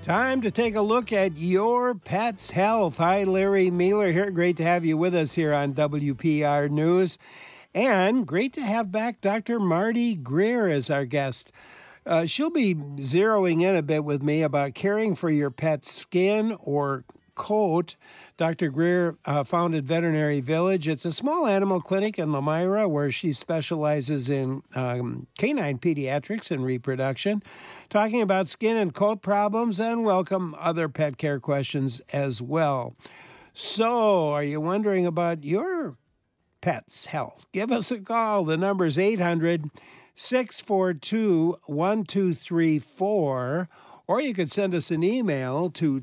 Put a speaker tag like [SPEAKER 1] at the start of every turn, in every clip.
[SPEAKER 1] Time to take a look at your pet's health. Hi, Larry Mueller here. Great to have you with us here on WPR News. And great to have back Dr. Marty Greer as our guest. She'll be zeroing in a bit with me about caring for your pet's skin or coat. Dr. Greer founded Veterinary Village. It's a small animal clinic in Lomira where she specializes in canine pediatrics and reproduction, talking about skin and coat problems and welcome other pet care questions as well. So, are you wondering about your pet's health? Give us a call. The number is 800-642-1234, or you could send us an email to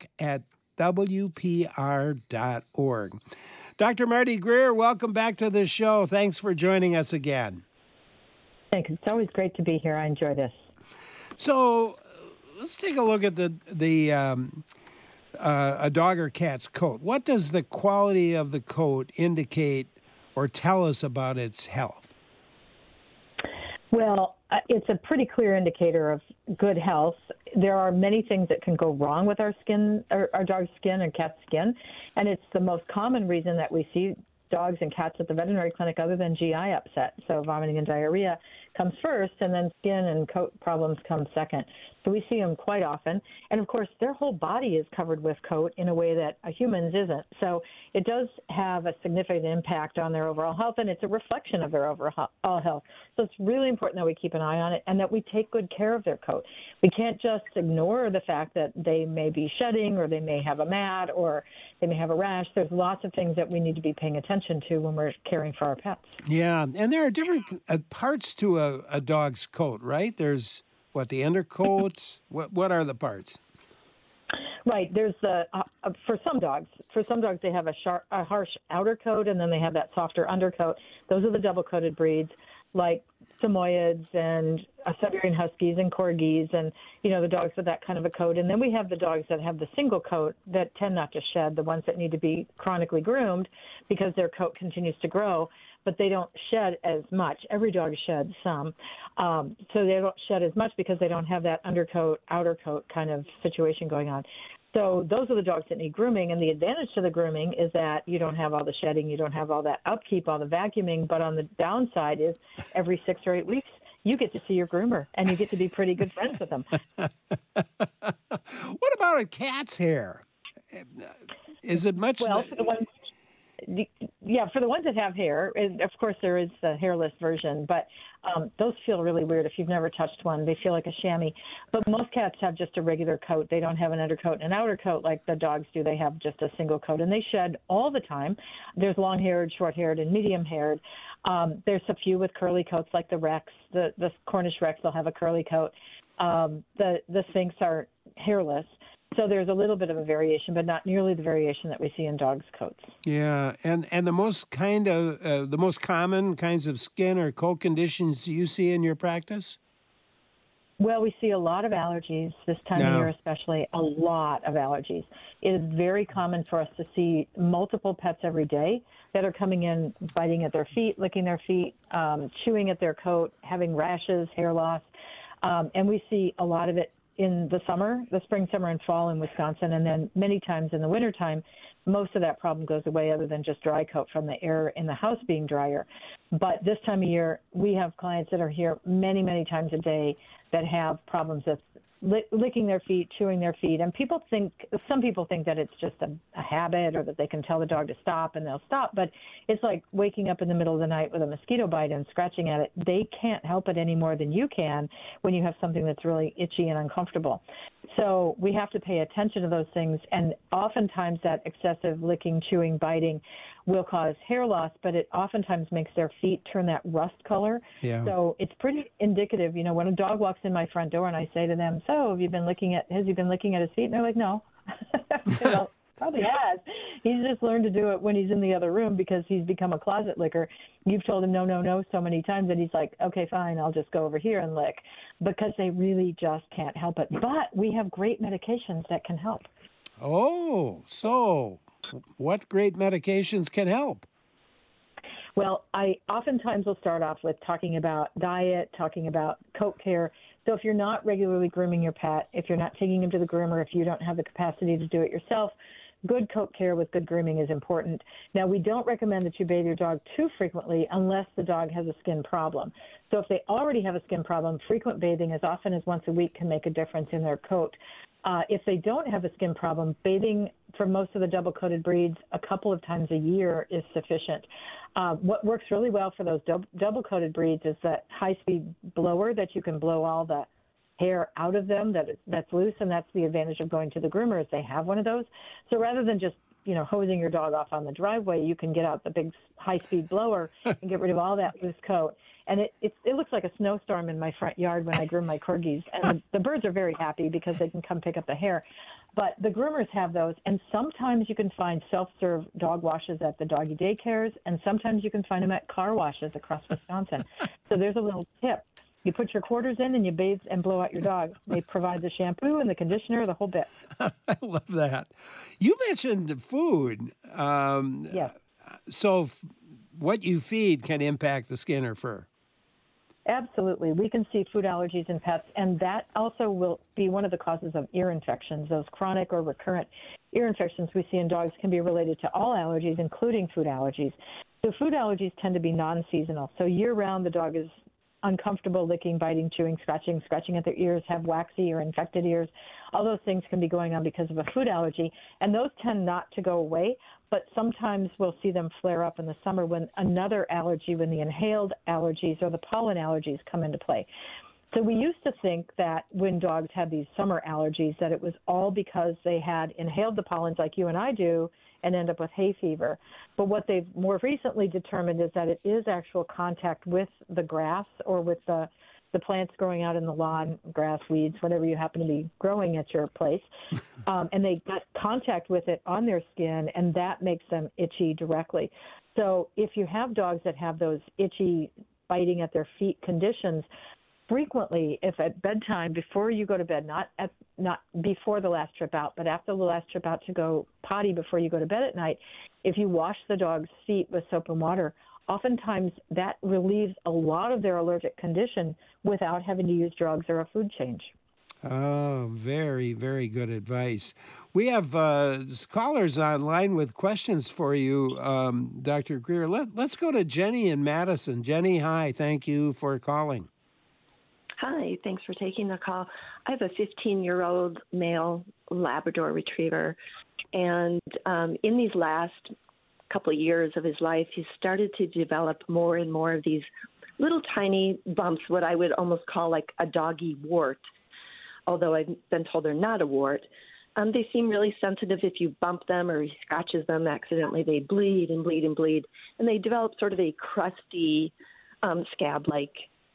[SPEAKER 1] talk@wpr.org. Dr. Marty Greer, welcome back to the show. Thanks for joining us again.
[SPEAKER 2] Thanks. It's always great to be here. I enjoy this.
[SPEAKER 1] So let's take a look at a dog or cat's coat. What does the quality of the coat indicate or tell us about its health?
[SPEAKER 2] Well, it's a pretty clear indicator of good health. There are many things that can go wrong with our skin, our dog's skin and cat's skin, and it's the most common reason that we see dogs and cats at the veterinary clinic other than GI upset. So vomiting and diarrhea comes first, and then skin and coat problems come second. So we see them quite often. And, of course, their whole body is covered with coat in a way that a human's isn't. So it does have a significant impact on their overall health, and it's a reflection of their overall health. So it's really important that we keep an eye on it and that we take good care of their coat. We can't just ignore the fact that they may be shedding or they may have a mat or they may have a rash. There's lots of things that we need to be paying attention to when we're caring for our pets.
[SPEAKER 1] Yeah, and there are different parts to a dog's coat, right? There's the undercoats? What are the parts?
[SPEAKER 2] Right. There's for some dogs they have a harsh outer coat, and then they have that softer undercoat. Those are the double-coated breeds, like Samoyeds and Siberian Huskies and Corgis, and the dogs with that kind of a coat. And then we have the dogs that have the single coat that tend not to shed, the ones that need to be chronically groomed because their coat continues to grow, but they don't shed as much. Every dog sheds some, so they don't shed as much because they don't have that undercoat, outer coat kind of situation going on. So those are the dogs that need grooming, and the advantage to the grooming is that you don't have all the shedding, you don't have all that upkeep, all the vacuuming, but on the downside is every 6 or 8 weeks, you get to see your groomer, and you get to be pretty good friends with them.
[SPEAKER 1] What about a cat's hair? Is it much?
[SPEAKER 2] Well, for the ones that have hair, and of course there is the hairless version, but those feel really weird if you've never touched one. They feel like a chamois. But most cats have just a regular coat. They don't have an undercoat and an outer coat like the dogs do. They have just a single coat, and they shed all the time. There's long-haired, short-haired, and medium-haired. There's a few with curly coats like the Rex. The Cornish Rex will have a curly coat. The Sphinx are hairless. So there's a little bit of a variation, but not nearly the variation that we see in dogs' coats.
[SPEAKER 1] Yeah, and the most the most common kinds of skin or coat conditions you see in your practice?
[SPEAKER 2] Well, we see a lot of allergies this time of year, especially a lot of allergies. It is very common for us to see multiple pets every day that are coming in, biting at their feet, licking their feet, chewing at their coat, having rashes, hair loss, and we see a lot of it in the spring, summer, and fall in Wisconsin, and then many times in the wintertime, most of that problem goes away other than just dry coat from the air in the house being drier. But this time of year, we have clients that are here many, many times a day that have problems with licking their feet, chewing their feet. And some people think that it's just a habit or that they can tell the dog to stop and they'll stop. But it's like waking up in the middle of the night with a mosquito bite and scratching at it. They can't help it any more than you can when you have something that's really itchy and uncomfortable. So we have to pay attention to those things. And oftentimes that excessive licking, chewing, biting will cause hair loss, but it oftentimes makes their feet turn that rust color. Yeah. So it's pretty indicative. When a dog walks in my front door and I say to them, "So has he been looking at his feet?" And they're like, "No." Probably has. He's just learned to do it when he's in the other room because he's become a closet licker. You've told him no, no, no so many times that he's like, "Okay, fine, I'll just go over here and lick," because they really just can't help it. But we have great medications that can help.
[SPEAKER 1] Oh, so what great medications can help?
[SPEAKER 2] Well, I oftentimes will start off with talking about diet, talking about coat care. So if you're not regularly grooming your pet, if you're not taking him to the groomer, if you don't have the capacity to do it yourself, good coat care with good grooming is important. Now, we don't recommend that you bathe your dog too frequently unless the dog has a skin problem. So if they already have a skin problem, frequent bathing as often as once a week can make a difference in their coat. If they don't have a skin problem, bathing for most of the double-coated breeds a couple of times a year is sufficient. What works really well for those double-coated breeds is that high-speed blower that you can blow all the hair out of them that's loose, and that's the advantage of going to the groomer is they have one of those. So rather than just hosing your dog off on the driveway, you can get out the big high-speed blower and get rid of all that loose coat. And it looks like a snowstorm in my front yard when I groom my corgis. And the birds are very happy because they can come pick up the hair. But the groomers have those, and sometimes you can find self-serve dog washes at the doggy daycares, and sometimes you can find them at car washes across Wisconsin. So there's a little tip. You put your quarters in and you bathe and blow out your dog. They provide the shampoo and the conditioner, the whole bit.
[SPEAKER 1] I love that. You mentioned food.
[SPEAKER 2] Yes.
[SPEAKER 1] So what you feed can impact the skin or fur.
[SPEAKER 2] Absolutely. We can see food allergies in pets, and that also will be one of the causes of ear infections. Those chronic or recurrent ear infections we see in dogs can be related to all allergies, including food allergies. So food allergies tend to be non-seasonal. So year-round, the dog is uncomfortable licking, biting, chewing, scratching at their ears, have waxy or infected ears. All those things can be going on because of a food allergy, and those tend not to go away, but sometimes we'll see them flare up in the summer when another allergy, when the inhaled allergies or the pollen allergies come into play. So we used to think that when dogs had these summer allergies, that it was all because they had inhaled the pollens like you and I do and end up with hay fever. But what they've more recently determined is that it is actual contact with the grass or with the plants growing out in the lawn, grass, weeds, whatever you happen to be growing at your place. And they got contact with it on their skin, and that makes them itchy directly. So if you have dogs that have those itchy, biting at their feet conditions, frequently, if at bedtime, before you go to bed, not before the last trip out, but after the last trip out to go potty before you go to bed at night, if you wash the dog's feet with soap and water, oftentimes that relieves a lot of their allergic condition without having to use drugs or a food change.
[SPEAKER 1] Oh, very, very good advice. We have callers online with questions for you, Dr. Greer. Let's go to Jenny in Madison. Jenny, hi. Thank you for calling.
[SPEAKER 3] Hi, thanks for taking the call. I have a 15-year-old male Labrador retriever, and in these last couple of years of his life, he's started to develop more and more of these little tiny bumps, what I would almost call like a doggy wart, although I've been told they're not a wart. They seem really sensitive. If you bump them or he scratches them accidentally, they bleed and bleed and bleed, and they develop sort of a crusty scab-like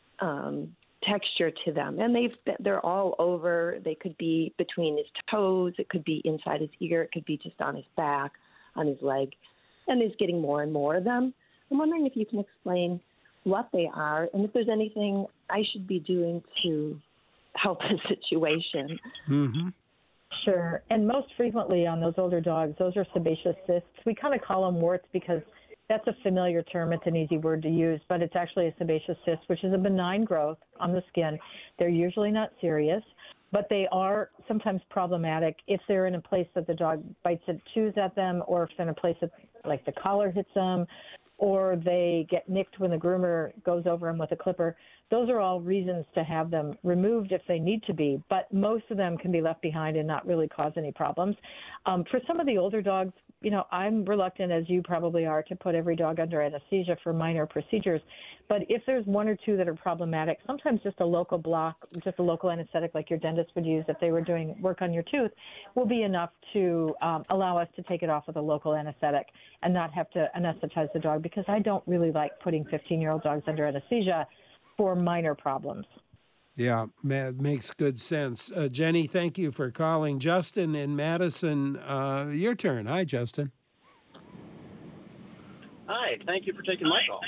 [SPEAKER 3] texture to them, and they're all over. They could be between his toes, it could be inside his ear, it could be just on his back, on his leg, and he's getting more and more of them. I'm wondering if you can explain what they are and if there's anything I should be doing to help the situation.
[SPEAKER 1] Mm-hmm.
[SPEAKER 2] Sure, and most frequently on those older dogs, those are sebaceous cysts. We kind of call them warts because that's a familiar term. It's an easy word to use, but it's actually a sebaceous cyst, which is a benign growth on the skin. They're usually not serious, but they are sometimes problematic if they're in a place that the dog bites and chews at them, or if they're in a place that, like, the collar hits them, or they get nicked when the groomer goes over them with a clipper. Those are all reasons to have them removed if they need to be, but most of them can be left behind and not really cause any problems. For some of the older dogs, I'm reluctant, as you probably are, to put every dog under anesthesia for minor procedures. But if there's one or two that are problematic, sometimes just a local block, just a local anesthetic like your dentist would use if they were doing work on your tooth, will be enough to allow us to take it off with a local anesthetic and not have to anesthetize the dog, because I don't really like putting 15-year-old dogs under anesthesia for minor problems.
[SPEAKER 1] Yeah, makes good sense. Jenny, thank you for calling. Justin in Madison, your turn. Hi, Justin.
[SPEAKER 4] Hi, thank you for taking my call.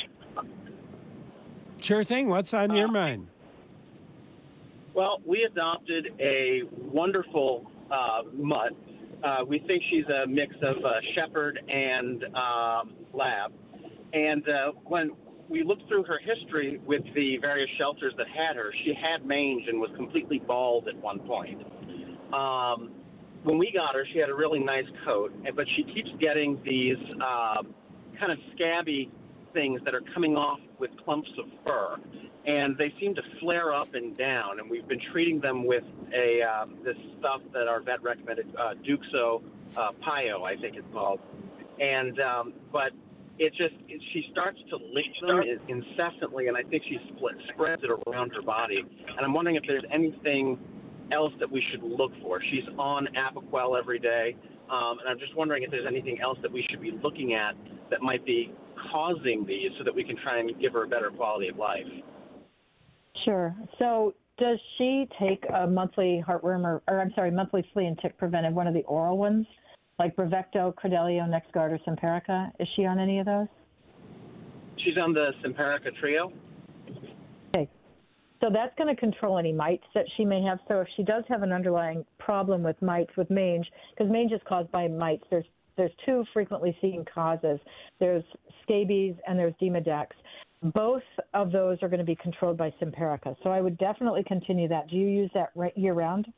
[SPEAKER 1] Sure thing. What's on your mind?
[SPEAKER 4] Well, we adopted a wonderful mutt. We think she's a mix of shepherd and lab. And when we looked through her history with the various shelters that had her, she had mange and was completely bald at one point. When we got her, she had a really nice coat, but she keeps getting these kind of scabby things that are coming off with clumps of fur, and they seem to flare up and down. And we've been treating them with this stuff that our vet recommended, Duxo Pio, I think it's called. And but she starts to lick them incessantly, and I think she spreads it around her body. And I'm wondering if there's anything else that we should look for. She's on Apoquel every day, and I'm just wondering if there's anything else that we should be looking at that might be causing these, so that we can try and give her a better quality of life.
[SPEAKER 2] Sure. So does she take a monthly heartworm monthly flea and tick preventive, one of the oral ones, like Bravecto, Credelio, NexGard, or Simparica? Is she on any of those?
[SPEAKER 4] She's on the Simparica Trio.
[SPEAKER 2] Okay. So that's going to control any mites that she may have. So if she does have an underlying problem with mites, with mange, because mange is caused by mites, there's two frequently seen causes. There's scabies and there's Demodex. Both of those are going to be controlled by Simparica. So I would definitely continue that. Do you use that year-round?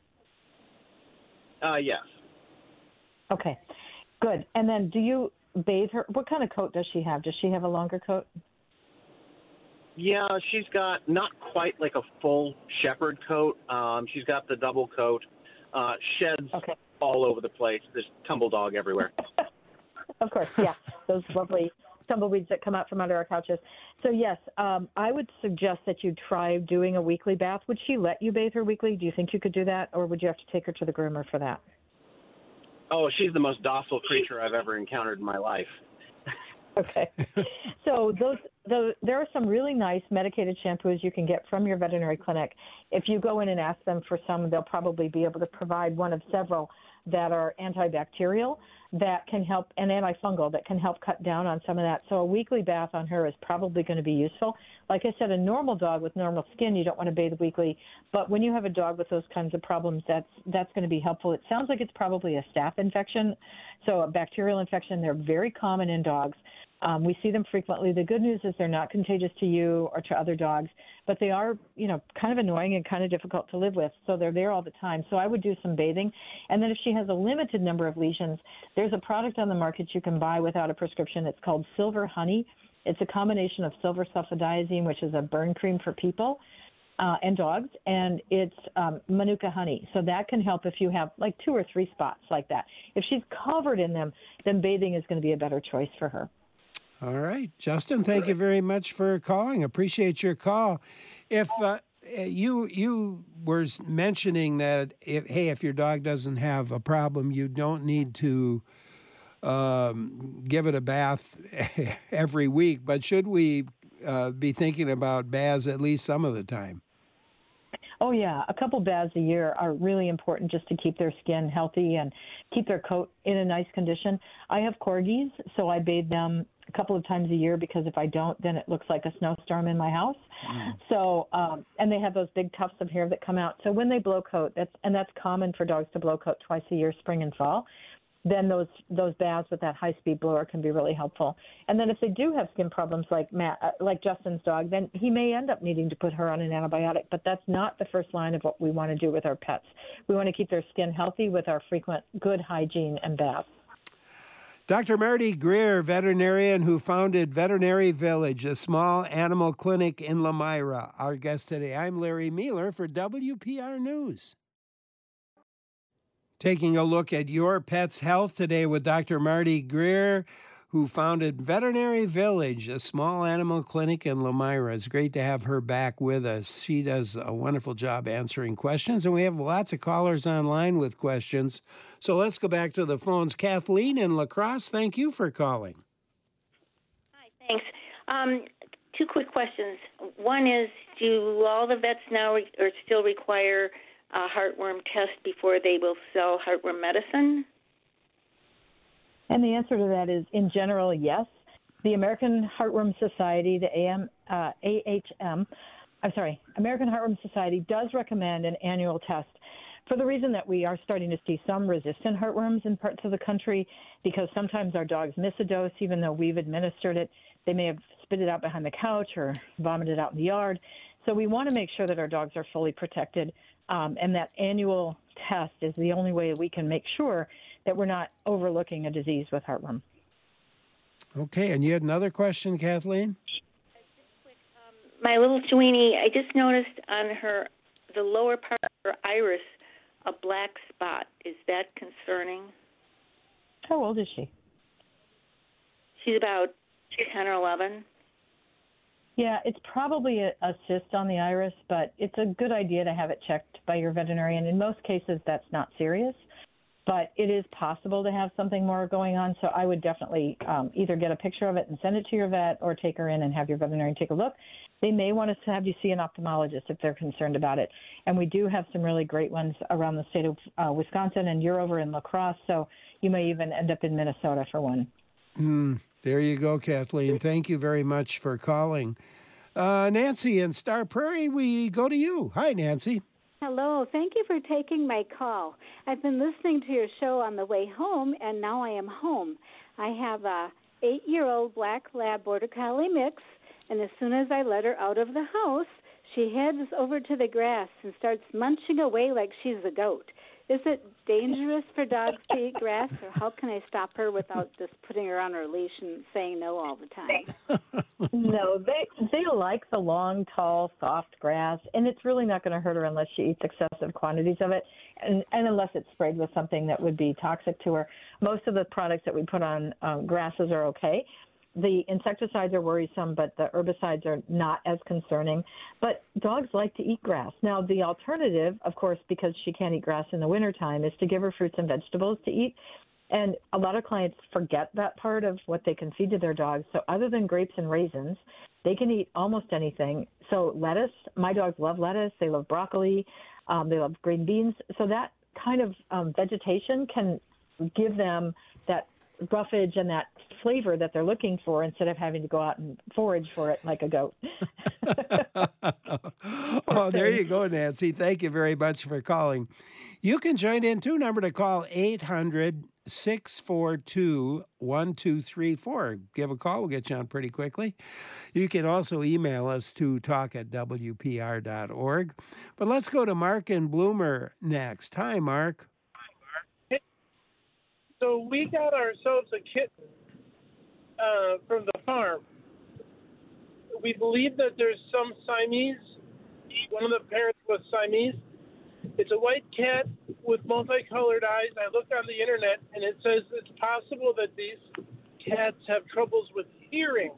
[SPEAKER 4] Yes.
[SPEAKER 2] Okay, good. And then do you bathe her? What kind of coat does she have? Does she have a longer coat?
[SPEAKER 4] Yeah, she's got not quite like a full shepherd coat. She's got the double coat. Sheds all over the place. There's tumble dog everywhere.
[SPEAKER 2] Of course, yeah. Those lovely tumbleweeds that come out from under our couches. So, yes, I would suggest that you try doing a weekly bath. Would she let you bathe her weekly? Do you think you could do that, or would you have to take her to the groomer for that?
[SPEAKER 4] Oh, she's the most docile creature I've ever encountered in my life.
[SPEAKER 2] Okay. So there are some really nice medicated shampoos you can get from your veterinary clinic. If you go in and ask them for some, they'll probably be able to provide one of several that are antibacterial that can help, and antifungal that can help cut down on some of that. So a weekly bath on her is probably going to be useful. Like I said, a normal dog with normal skin, you don't want to bathe weekly. But when you have a dog with those kinds of problems, that's going to be helpful. It sounds like it's probably a staph infection, so a bacterial infection. They're very common in dogs. We see them frequently. The good news is they're not contagious to you or to other dogs, but they are, kind of annoying and kind of difficult to live with. So they're there all the time. So I would do some bathing. And then if she has a limited number of lesions, there's a product on the market you can buy without a prescription. It's called Silver Honey. It's a combination of silver sulfadiazine, which is a burn cream for people and dogs, and it's Manuka honey. So that can help if you have like 2 or 3 spots like that. If she's covered in them, then bathing is going to be a better choice for her.
[SPEAKER 1] All right. Justin, thank you very much for calling. Appreciate your call. If you were mentioning that, if your dog doesn't have a problem, you don't need to give it a bath every week. But should we be thinking about baths at least some of the time?
[SPEAKER 2] Oh, yeah. A couple baths a year are really important just to keep their skin healthy and keep their coat in a nice condition. I have corgis, so I bathe them a couple of times a year, because if I don't, then it looks like a snowstorm in my house. So, and they have those big tufts of hair that come out. So when they blow coat, that's common for dogs to blow coat twice a year, spring and fall. Then those baths with that high-speed blower can be really helpful. And then if they do have skin problems like Justin's dog, then he may end up needing to put her on an antibiotic. But that's not the first line of what we want to do with our pets. We want to keep their skin healthy with our frequent good hygiene and baths.
[SPEAKER 1] Dr. Marty Greer, veterinarian who founded Veterinary Village, a small animal clinic in Lomira. Our guest today. I'm Larry Mealer for WPR News. Taking a look at your pet's health today with Dr. Marty Greer, who founded Veterinary Village, a small animal clinic in Lomira. It's great to have her back with us. She does a wonderful job answering questions, and we have lots of callers online with questions. So let's go back to the phones. Kathleen in La Crosse, thank you for calling.
[SPEAKER 5] Hi, thanks. 2 quick questions. One is, do all the vets now or still require a heartworm test before they will sell heartworm medicine?
[SPEAKER 2] And the answer to that is, in general, yes. The American Heartworm Society, the American Heartworm Society does recommend an annual test for the reason that we are starting to see some resistant heartworms in parts of the country, because sometimes our dogs miss a dose even though we've administered it. They may have spit it out behind the couch or vomited out in the yard. So we want to make sure that our dogs are fully protected, and that annual test is the only way we can make sure that we're not overlooking a disease with heartworm.
[SPEAKER 1] Okay, and you had another question, Kathleen?
[SPEAKER 5] My little Tweenie, I just noticed on the lower part of her iris, a black spot. Is that concerning?
[SPEAKER 2] How old is she?
[SPEAKER 5] She's about 10 or 11.
[SPEAKER 2] Yeah, it's probably a cyst on the iris, but it's a good idea to have it checked by your veterinarian. In most cases, that's not serious, but it is possible to have something more going on. So I would definitely either get a picture of it and send it to your vet, or take her in and have your veterinarian take a look. They may want to have you see an ophthalmologist if they're concerned about it. And we do have some really great ones around the state of Wisconsin, and you're over in La Crosse, so you may even end up in Minnesota for one.
[SPEAKER 1] There you go, Kathleen. Thank you very much for calling. Nancy in Star Prairie, we go to you. Hi, Nancy.
[SPEAKER 6] Hello. Thank you for taking my call. I've been listening to your show on the way home, and now I am home. I have a 8-year-old black lab border collie mix, and as soon as I let her out of the house, she heads over to the grass and starts munching away like she's a goat. Is it dangerous for dogs to eat grass, or how can I stop her without just putting her on her leash and saying no all the time?
[SPEAKER 2] No, they like the long, tall, soft grass, and it's really not going to hurt her unless she eats excessive quantities of it, and unless it's sprayed with something that would be toxic to her. Most of the products that we put on grasses are okay. The insecticides are worrisome, but the herbicides are not as concerning. But dogs like to eat grass. Now, the alternative, of course, because she can't eat grass in the wintertime, is to give her fruits and vegetables to eat. And a lot of clients forget that part of what they can feed to their dogs. So other than grapes and raisins, they can eat almost anything. So lettuce, my dogs love lettuce. They love broccoli. They love green beans. So that kind of vegetation can give them that roughage and that flavor that they're looking for, instead of having to go out and forage for it like a goat.
[SPEAKER 1] Oh, there you go, Nancy. Thank you very much for calling. You can join in too. Number to call, 800-642-1234. Give a call. We'll get you on pretty quickly. You can also email us to talk@wpr.org. But let's go to Mark and Bloomer next. Hi, Mark.
[SPEAKER 7] So we got ourselves a kitten from the farm. We believe that there's some Siamese. One of the parents was Siamese. It's a white cat with multicolored eyes. I looked on the internet, and it says it's possible that these cats have troubles with hearing.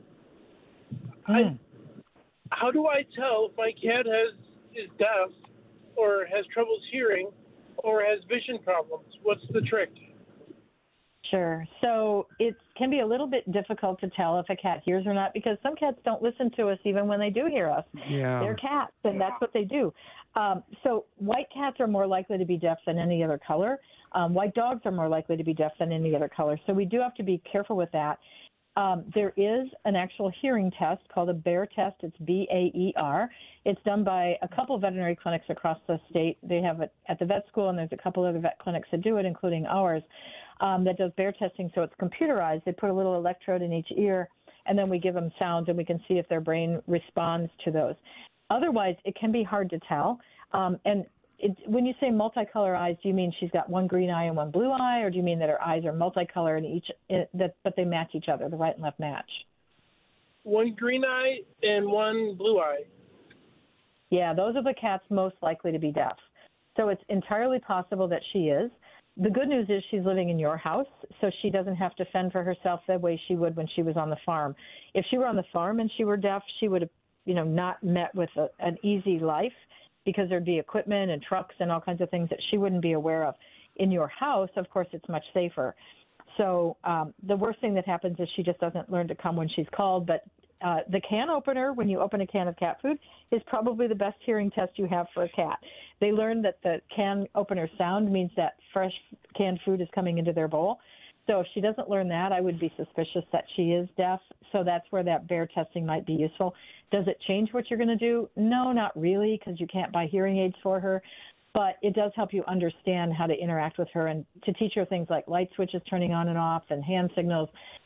[SPEAKER 7] How do I tell if my cat is deaf, or has troubles hearing, or has vision problems? What's the trick?
[SPEAKER 2] Sure. So it can be a little bit difficult to tell if a cat hears or not, because some cats don't listen to us even when they do hear us.
[SPEAKER 1] Yeah.
[SPEAKER 2] They're cats, and that's what they do. So white cats are more likely to be deaf than any other color. White dogs are more likely to be deaf than any other color. So we do have to be careful with that. There is an actual hearing test called a BAER test. It's BAER. It's done by a couple of veterinary clinics across the state. They have it at the vet school, and there's a couple other vet clinics that do it, including ours, that does BAER testing. So it's computerized. They put a little electrode in each ear, and then we give them sounds, and we can see if their brain responds to those. Otherwise, it can be hard to tell. When you say multicolor eyes, do you mean she's got one green eye and one blue eye, or do you mean that her eyes are multicolor but they match each other, the right and left match?
[SPEAKER 7] One green eye and one blue eye.
[SPEAKER 2] Yeah, those are the cats most likely to be deaf. So it's entirely possible that she is. The good news is she's living in your house, so she doesn't have to fend for herself the way she would when she was on the farm. If she were on the farm and she were deaf, she would have, not met with an easy life, because there'd be equipment and trucks and all kinds of things that she wouldn't be aware of. In your house, of course, it's much safer. So the worst thing that happens is she just doesn't learn to come when she's called. But the can opener, when you open a can of cat food, is probably the best hearing test you have for a cat. They learn that the can opener sound means that fresh canned food is coming into their bowl. So if she doesn't learn that, I would be suspicious that she is deaf. So that's where that BAER testing might be useful. Does it change what you're going to do? No, not really, because you can't buy hearing aids for her. But it does help you understand how to interact with her and to teach her things like light switches turning on and off and hand signals.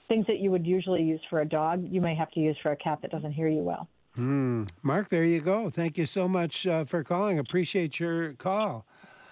[SPEAKER 2] things that you would usually use for a dog, you may have to use for a cat that doesn't hear you well.
[SPEAKER 1] Mark, there you go. Thank you so much for calling. Appreciate your call.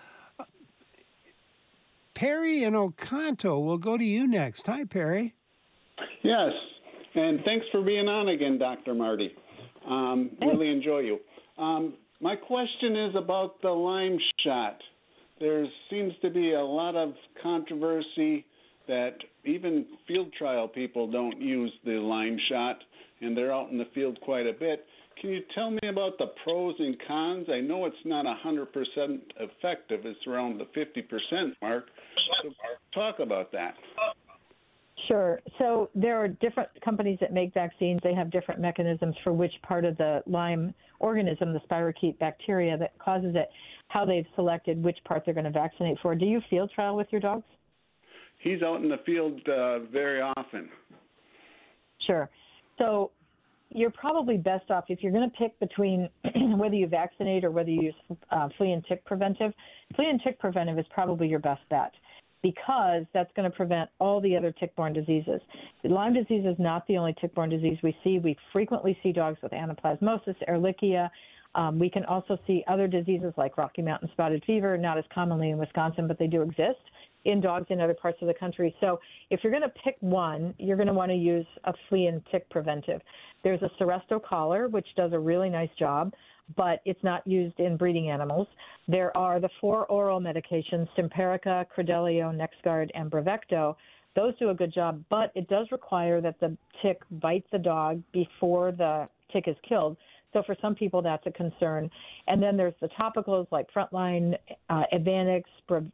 [SPEAKER 1] Perry in Oconto, we'll go to you next. Hi, Perry.
[SPEAKER 8] Yes, and thanks for being on again, Dr. Marty. Really enjoy you. My question is about the Lyme shot. There seems to be a lot of controversy that even field trial people don't use the Lyme shot, and they're out in the field quite a bit. Can you tell me about the pros and cons? I know it's not 100% effective. It's around the 50% mark. So talk about that.
[SPEAKER 2] Sure. So there are different companies that make vaccines. They have different mechanisms for which part of the Lyme organism, the spirochete bacteria that causes it, how they've selected which part they're going to vaccinate for. Do you field trial with your dogs?
[SPEAKER 8] He's out in the field very often.
[SPEAKER 2] Sure. So you're probably best off if you're going to pick between whether you vaccinate or whether you use flea and tick preventive. Flea and tick preventive is probably your best bet because that's going to prevent all the other tick-borne diseases. Lyme disease is not the only tick-borne disease we see. We frequently see dogs with anaplasmosis, Ehrlichia. We can also see other diseases like Rocky Mountain spotted fever, not as commonly in Wisconsin, but they do exist in dogs in other parts of the country. So if you're going to pick one, you're going to want to use a flea and tick preventive. There's a Seresto collar, which does a really nice job, but it's not used in breeding animals. There are the 4 oral medications, Simparica, Credelio, NexGard, and Bravecto. Those do a good job, but it does require that the tick bite the dog before the tick is killed. So for some people, that's a concern. And then there's the topicals like Frontline, Advanix,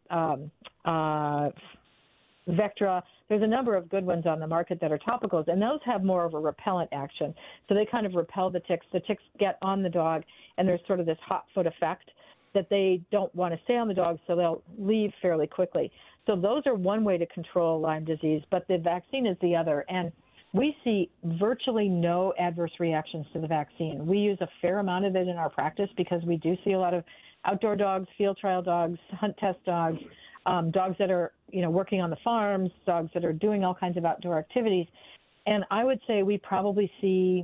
[SPEAKER 2] Vectra. There's a number of good ones on the market that are topicals, and those have more of a repellent action. So they kind of repel the ticks. The ticks get on the dog, and there's sort of this hot foot effect that they don't want to stay on the dog, so they'll leave fairly quickly. So those are one way to control Lyme disease, but the vaccine is the other. And we see virtually no adverse reactions to the vaccine. We use a fair amount of it in our practice because we do see a lot of outdoor dogs, field trial dogs, hunt test dogs, dogs that are, working on the farms, dogs that are doing all kinds of outdoor activities. And I would say we probably see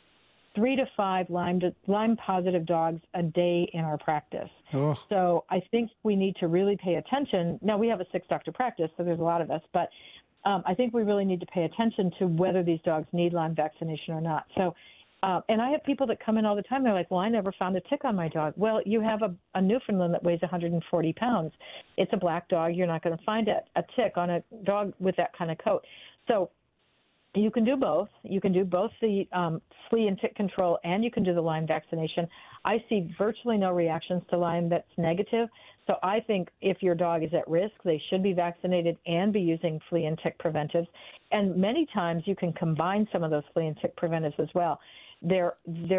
[SPEAKER 2] 3 to 5 Lyme positive dogs a day in our practice.
[SPEAKER 1] Oh.
[SPEAKER 2] So I think we need to really pay attention. Now, we have a 6-doctor practice, so there's a lot of us, but I think we really need to pay attention to whether these dogs need Lyme vaccination or not. So, and I have people that come in all the time. They're like, well, I never found a tick on my dog. Well, you have a Newfoundland that weighs 140 pounds. It's a black dog. You're not going to find a tick on a dog with that kind of coat. So you can do both. You can do both the flea and tick control, and you can do the Lyme vaccination. I see virtually no reactions to Lyme that's negative. So I think if your dog is at risk, they should be vaccinated and be using flea and tick preventives. And many times you can combine some of those flea and tick preventives as well. You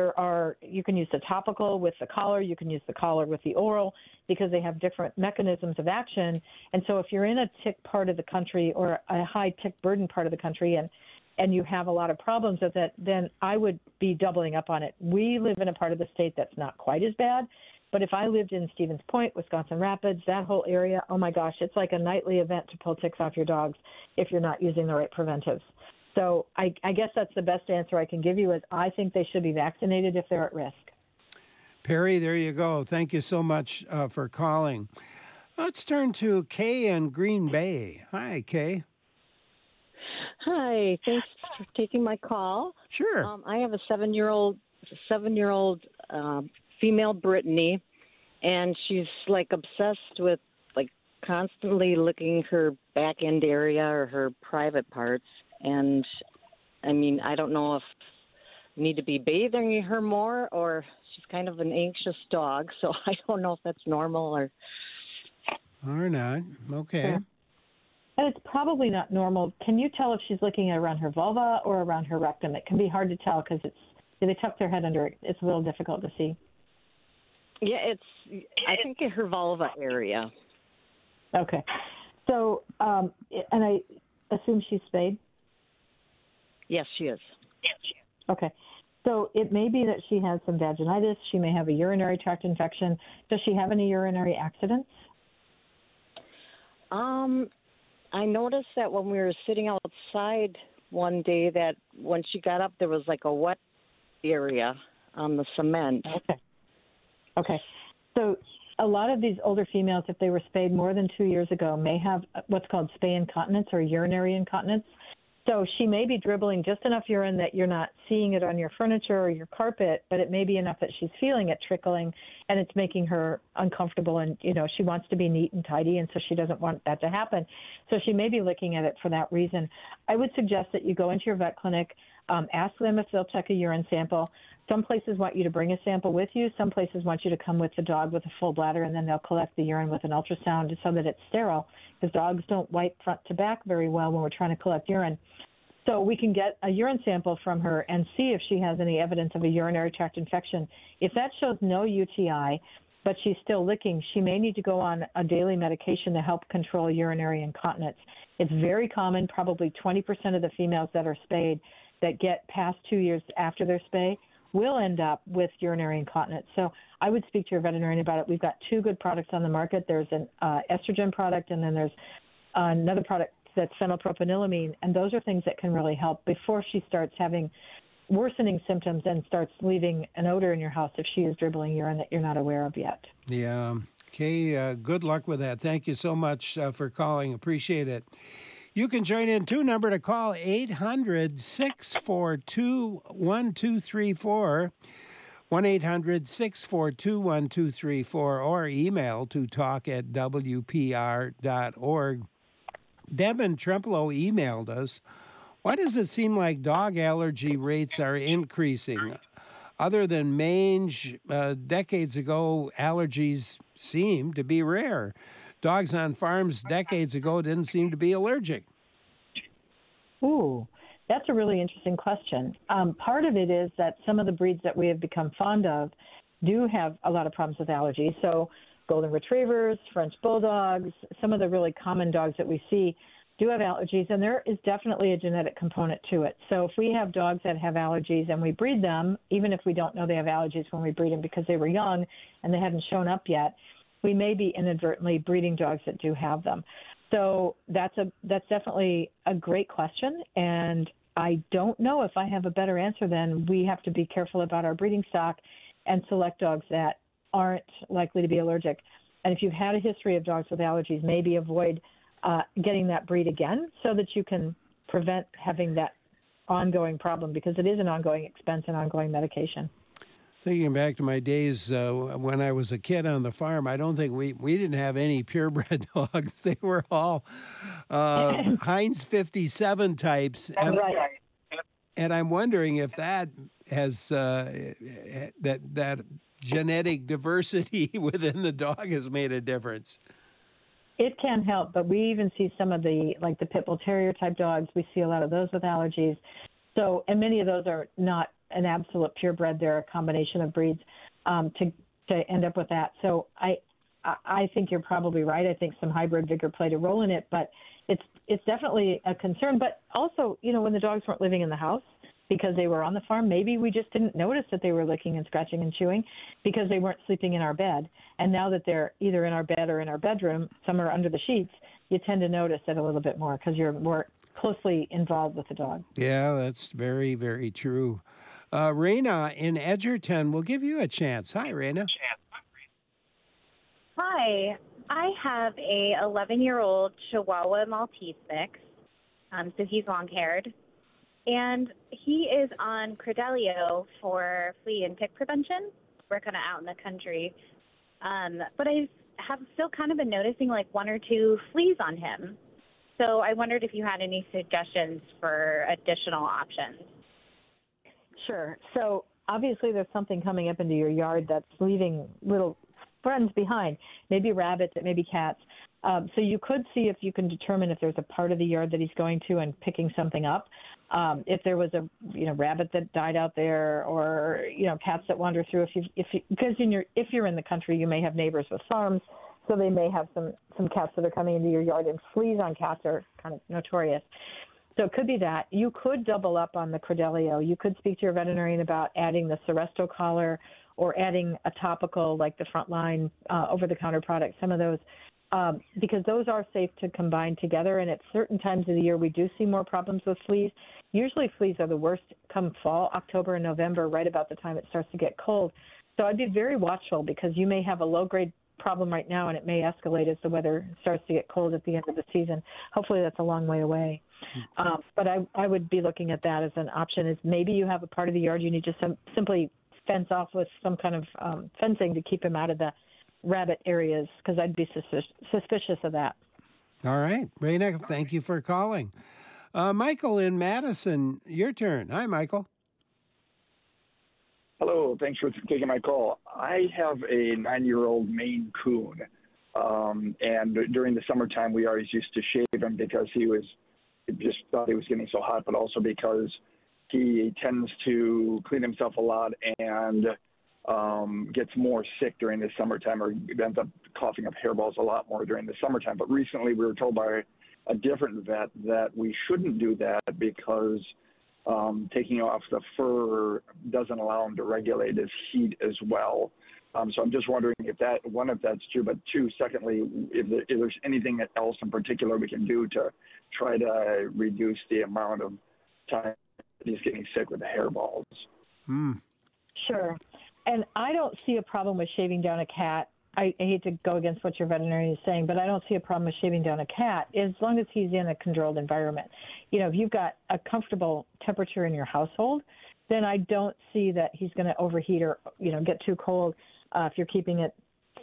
[SPEAKER 2] can use the topical with the collar, you can use the collar with the oral because they have different mechanisms of action. And so if you're in a tick part of the country or a high tick burden part of the country and you have a lot of problems with it, then I would be doubling up on it. We live in a part of the state that's not quite as bad. But if I lived in Stevens Point, Wisconsin Rapids, that whole area, oh my gosh, it's like a nightly event to pull ticks off your dogs if you're not using the right preventives. So I guess that's the best answer I can give you is I think they should be vaccinated if they're at risk.
[SPEAKER 1] Perry, there you go. Thank you so much for calling. Let's turn to Kay in Green Bay. Hi, Kay.
[SPEAKER 9] Hi, thanks for taking my call.
[SPEAKER 1] Sure.
[SPEAKER 9] I have a 7-year-old female Brittany, and she's like obsessed with like constantly licking her back end area or her private parts. And I mean, I don't know if we need to be bathing her more, or she's kind of an anxious dog, so I don't know if that's normal or
[SPEAKER 1] not. Okay.
[SPEAKER 2] Sure. And it's probably not normal. Can you tell if she's licking around her vulva or around her rectum? It can be hard to tell because they tuck their head under it. It's a little difficult to see.
[SPEAKER 9] Yeah, I think in her vulva area.
[SPEAKER 2] Okay. So, and I assume she's spayed?
[SPEAKER 9] Yes, she is.
[SPEAKER 2] Okay. So it may be that she has some vaginitis. She may have a urinary tract infection. Does she have any urinary accidents?
[SPEAKER 9] I noticed that when we were sitting outside one day that when she got up, there was like a wet area on the cement.
[SPEAKER 2] Okay. So a lot of these older females, if they were spayed more than 2 years ago, may have what's called spay incontinence or urinary incontinence. So she may be dribbling just enough urine that you're not seeing it on your furniture or your carpet, but it may be enough that she's feeling it trickling, and it's making her uncomfortable. And, she wants to be neat and tidy, and so she doesn't want that to happen. So she may be looking at it for that reason. I would suggest that you go into your vet clinic, ask them if they'll check a urine sample. Some places want you to bring a sample with you. Some places want you to come with the dog with a full bladder, and then they'll collect the urine with an ultrasound so that it's sterile, because dogs don't wipe front to back very well when we're trying to collect urine. So we can get a urine sample from her and see if she has any evidence of a urinary tract infection. If that shows no UTI, but she's still licking, she may need to go on a daily medication to help control urinary incontinence. It's very common. Probably 20% of the females that are spayed that get past 2 years after their spay will end up with urinary incontinence. So I would speak to your veterinarian about it. We've got 2 good products on the market. There's an estrogen product, and then there's another product that's phenylpropanylamine, and those are things that can really help before she starts having worsening symptoms and starts leaving an odor in your house if she is dribbling urine that you're not aware of yet.
[SPEAKER 1] Yeah. Okay, good luck with that. Thank you so much for calling. Appreciate it. You can join in too. Number to call, 800-642-1234, 1-800-642-1234, or email to talk@wpr.org. Deb in Trempealeau emailed us, why does it seem like dog allergy rates are increasing? Other than mange, decades ago, allergies seemed to be rare. Dogs on farms decades ago didn't seem to be allergic.
[SPEAKER 2] Ooh, that's a really interesting question. Part of it is that some of the breeds that we have become fond of do have a lot of problems with allergies. So golden retrievers, French bulldogs, some of the really common dogs that we see do have allergies, and there is definitely a genetic component to it. So if we have dogs that have allergies and we breed them, even if we don't know they have allergies when we breed them because they were young and they hadn't shown up yet, we may be inadvertently breeding dogs that do have them. So that's definitely a great question, and I don't know if I have a better answer than we have to be careful about our breeding stock and select dogs that aren't likely to be allergic. And if you've had a history of dogs with allergies, maybe avoid getting that breed again so that you can prevent having that ongoing problem, because it is an ongoing expense and ongoing medication.
[SPEAKER 1] Thinking back to my days when I was a kid on the farm, I don't think we didn't have any purebred dogs. They were all Heinz 57 types. And, and I'm wondering if that has that genetic diversity within the dog has made a difference.
[SPEAKER 2] It can help, but we even see some of the pit bull terrier type dogs. We see a lot of those with allergies. So, and many of those are not an absolute purebred. They're a combination of breeds to end up with that. So I think you're probably right. I think some hybrid vigor played a role in it, but it's definitely a concern. But also, when the dogs weren't living in the house because they were on the farm, maybe we just didn't notice that they were licking and scratching and chewing because they weren't sleeping in our bed. And now that they're either in our bed or in our bedroom, some are under the sheets, you tend to notice it a little bit more because you're more closely involved with the dog.
[SPEAKER 1] Yeah, that's very, very true. Raina in Edgerton, we'll give you a chance. Hi, Raina.
[SPEAKER 10] Hi. I have a 11-year-old Chihuahua Maltese mix, so he's long-haired. And he is on Credelio for flea and tick prevention. We're kind of out in the country. But I have still kind of been noticing like 1 or 2 fleas on him. So I wondered if you had any suggestions for additional options.
[SPEAKER 2] Sure. So obviously there's something coming up into your yard that's leaving little friends behind, maybe rabbits, maybe cats. So you could see if you can determine if there's a part of the yard that he's going to and picking something up. If there was a rabbit that died out there, or cats that wander through. Because if you're in the country, you may have neighbors with farms, so they may have some cats that are coming into your yard. And fleas on cats are kind of notorious. So it could be that. You could double up on the Credelio. You could speak to your veterinarian about adding the Seresto collar or adding a topical like the Frontline over-the-counter product. Some of those because those are safe to combine together. And at certain times of the year, we do see more problems with fleas. Usually fleas are the worst come fall, October and November, right about the time it starts to get cold. So I'd be very watchful because you may have a low-grade problem right now, and it may escalate as the weather starts to get cold at the end of the season. Hopefully that's a long way away. But I would be looking at that as an option. Is maybe you have a part of the yard you need to simply fence off with some kind of fencing to keep him out of the rabbit areas, because I'd be suspicious of that.
[SPEAKER 1] All right. Raina, thank you for calling. Michael in Madison, your turn. Hi, Michael.
[SPEAKER 11] Hello. Thanks for taking my call. I have a 9-year-old Maine Coon, and during the summertime, we always used to shave him because he just thought he was getting so hot, but also because he tends to clean himself a lot and gets more sick during the summertime, or ends up coughing up hairballs a lot more during the summertime. But recently we were told by a different vet that we shouldn't do that because taking off the fur doesn't allow him to regulate his heat as well. So I'm just wondering if that's true, but two, secondly, if there's anything else in particular we can do to try to reduce the amount of time he's getting sick with the hairballs.
[SPEAKER 2] Sure. And I don't see a problem with shaving down a cat. I hate to go against what your veterinarian is saying, but I don't see a problem with shaving down a cat as long as he's in a controlled environment. If you've got a comfortable temperature in your household, then I don't see that he's going to overheat or, get too cold. If you're keeping it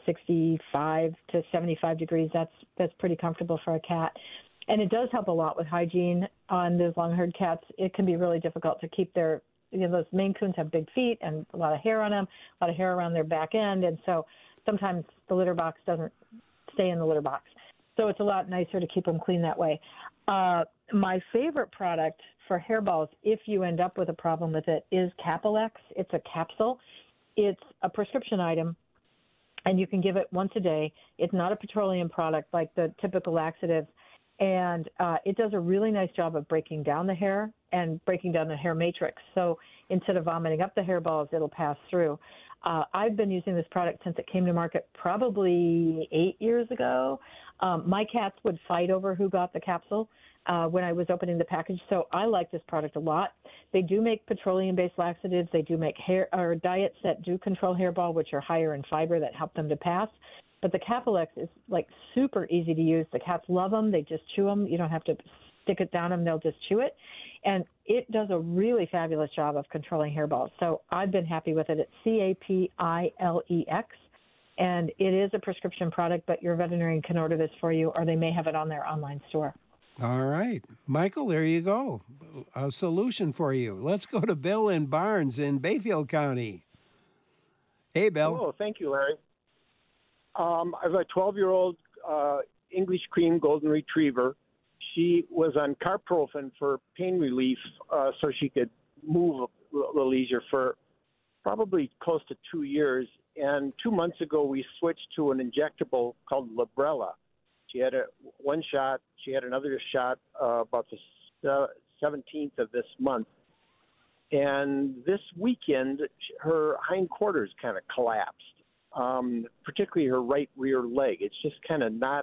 [SPEAKER 2] 65 to 75 degrees, that's pretty comfortable for a cat. And it does help a lot with hygiene on those long-haired cats. It can be really difficult to keep those Maine Coons have big feet and a lot of hair on them, a lot of hair around their back end. And so sometimes the litter box doesn't stay in the litter box. So it's a lot nicer to keep them clean that way. My favorite product for hairballs, if you end up with a problem with it, is Capilex. It's a capsule. It's a prescription item, and you can give it once a day. It's not a petroleum product like the typical laxative. And it does a really nice job of breaking down the hair and breaking down the hair matrix. So instead of vomiting up the hairballs, it'll pass through. I've been using this product since it came to market probably 8 years ago. My cats would fight over who got the capsule when I was opening the package. So I like this product a lot. They do make petroleum-based laxatives. They do make diets that do control hairball, which are higher in fiber that help them to pass. But the Capilex is super easy to use. The cats love them. They just chew them. You don't have to stick it down them. They'll just chew it. And it does a really fabulous job of controlling hairballs. So I've been happy with it. It's Capilex. And it is a prescription product, but your veterinarian can order this for you, or they may have it on their online store.
[SPEAKER 1] All right. Michael, there you go. A solution for you. Let's go to Bill in Barnes in Bayfield County. Hey, Bill.
[SPEAKER 12] Oh, thank you, Larry. I have a 12-year-old English cream golden retriever. She was on carprofen for pain relief so she could move a little easier for probably close to 2 years. And 2 months ago, we switched to an injectable called Librela. She had one shot. She had another shot about the 17th of this month. And this weekend, her hindquarters kind of collapsed. Particularly her right rear leg. It's just kind of not,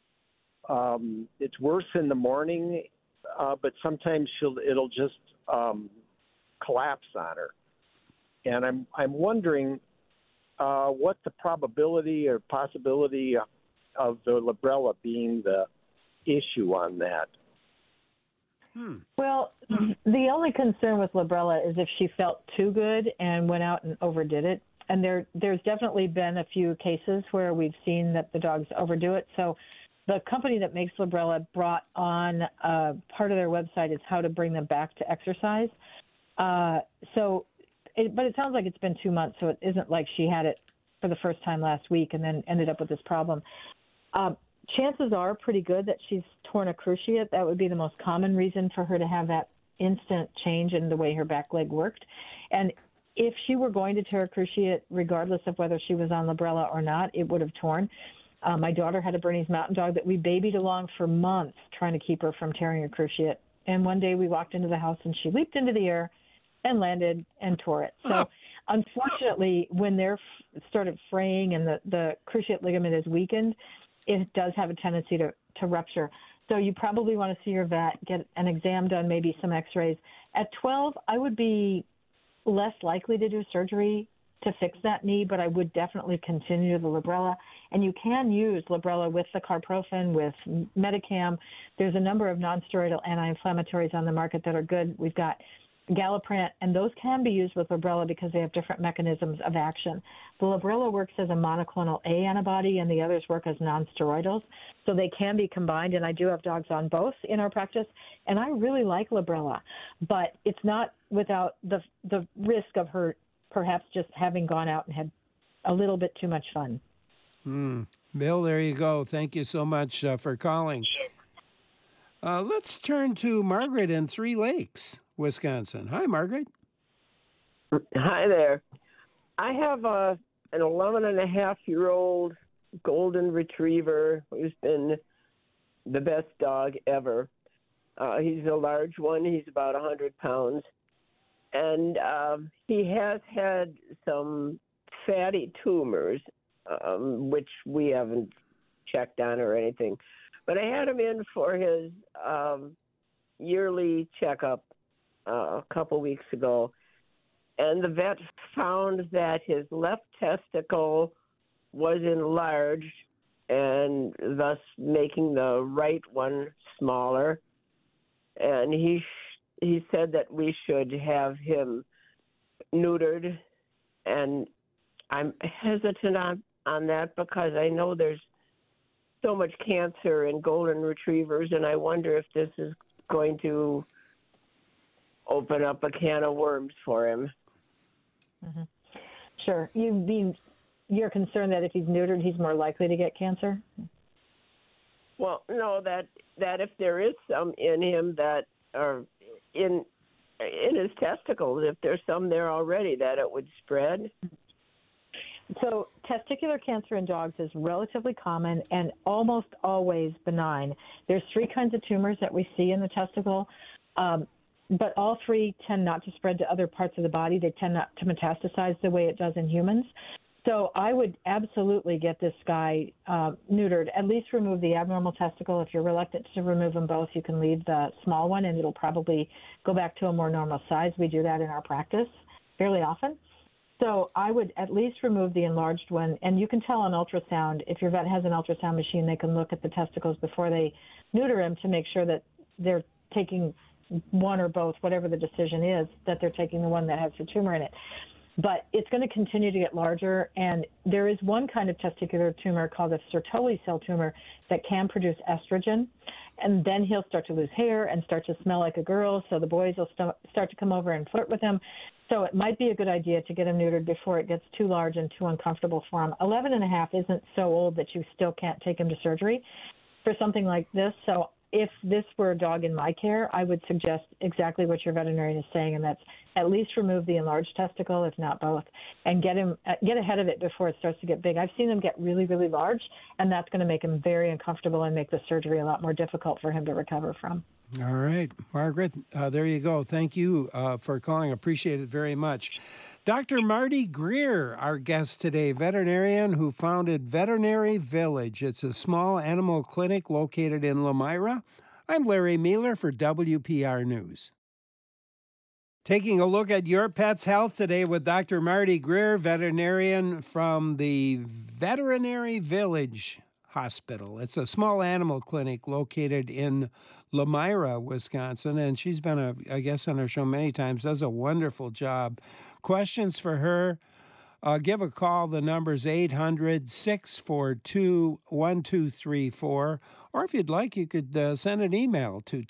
[SPEAKER 12] it's worse in the morning, but sometimes it'll just collapse on her. And I'm wondering what the probability or possibility of the Librela being the issue on that.
[SPEAKER 2] Well, the only concern with Librela is if she felt too good and went out and overdid it. And there's definitely been a few cases where we've seen that the dogs overdo it. So the company that makes Librela brought on part of their website is how to bring them back to exercise. But it sounds like it's been 2 months, so it isn't like she had it for the first time last week and then ended up with this problem. Chances are pretty good that she's torn a cruciate. That would be the most common reason for her to have that instant change in the way her back leg worked. And if she were going to tear a cruciate, regardless of whether she was on Librela or not, it would have torn. My daughter had a Bernese Mountain Dog that we babied along for months trying to keep her from tearing a cruciate. And one day we walked into the house and she leaped into the air and landed and tore it. So unfortunately, when they're started fraying and the cruciate ligament is weakened, it does have a tendency to rupture. So you probably want to see your vet, get an exam done, maybe some x-rays. At 12, I would be less likely to do surgery to fix that knee, but I would definitely continue the Librela. And you can use Librela with the carprofen, with Medicam. There's a number of nonsteroidal anti-inflammatories on the market that are good. We've got Galliprant, and those can be used with Librela because they have different mechanisms of action. The Librela works as a monoclonal A antibody, and the others work as nonsteroidals. So they can be combined, and I do have dogs on both in our practice, and I really like Librela. But it's not without the risk of her perhaps just having gone out and had a little bit too much fun.
[SPEAKER 1] Bill, there you go. Thank you so much for calling. Let's turn to Margaret in Three Lakes, Wisconsin. Hi, Margaret.
[SPEAKER 13] Hi there. I have an 11-and-a-half-year-old golden retriever who's been the best dog ever. He's a large one. He's about 100 pounds. And he has had some fatty tumors, which we haven't checked on or anything. But I had him in for his yearly checkup a couple weeks ago, and the vet found that his left testicle was enlarged and thus making the right one smaller. And he said that we should have him neutered, and I'm hesitant on that because I know there's so much cancer in golden retrievers, and I wonder if this is going to open up a can of worms for him.
[SPEAKER 2] Mm-hmm. Sure. You're concerned that if he's neutered, he's more likely to get cancer?
[SPEAKER 13] Well, no, that if there is some in him that are in his testicles, if there's some there already, that it would spread.
[SPEAKER 2] So testicular cancer in dogs is relatively common and almost always benign. There's three kinds of tumors that we see in the testicle, but all three tend not to spread to other parts of the body. They tend not to metastasize the way it does in humans. So I would absolutely get this guy neutered, at least remove the abnormal testicle. If you're reluctant to remove them both, you can leave the small one, and it'll probably go back to a more normal size. We do that in our practice fairly often. So I would at least remove the enlarged one, and you can tell on ultrasound. If your vet has an ultrasound machine, they can look at the testicles before they neuter him to make sure that they're taking one or both, whatever the decision is, that they're taking the one that has the tumor in it. But it's going to continue to get larger, and there is one kind of testicular tumor called a Sertoli cell tumor that can produce estrogen, and then he'll start to lose hair and start to smell like a girl, so the boys will start to come over and flirt with him. So it might be a good idea to get him neutered before it gets too large and too uncomfortable for him. 11-and-a-half isn't so old that you still can't take him to surgery for something like this. So if this were a dog in my care, I would suggest exactly what your veterinarian is saying, and that's at least remove the enlarged testicle, if not both, and get ahead of it before it starts to get big. I've seen them get really, really large, and that's going to make him very uncomfortable and make the surgery a lot more difficult for him to recover from.
[SPEAKER 1] All right, Margaret, there you go. Thank you for calling. Appreciate it very much. Dr. Marty Greer, our guest today, veterinarian who founded Veterinary Village. It's a small animal clinic located in Lemira. I'm Larry Mueller for WPR News. Taking a look at your pet's health today with Dr. Marty Greer, veterinarian from the Veterinary Village Hospital. It's a small animal clinic located in Lemira, Wisconsin, and she's been a guest on our show many times, does a wonderful job. Questions for her, give a call. The number's 800-642-1234, or if you'd like, you could send an email to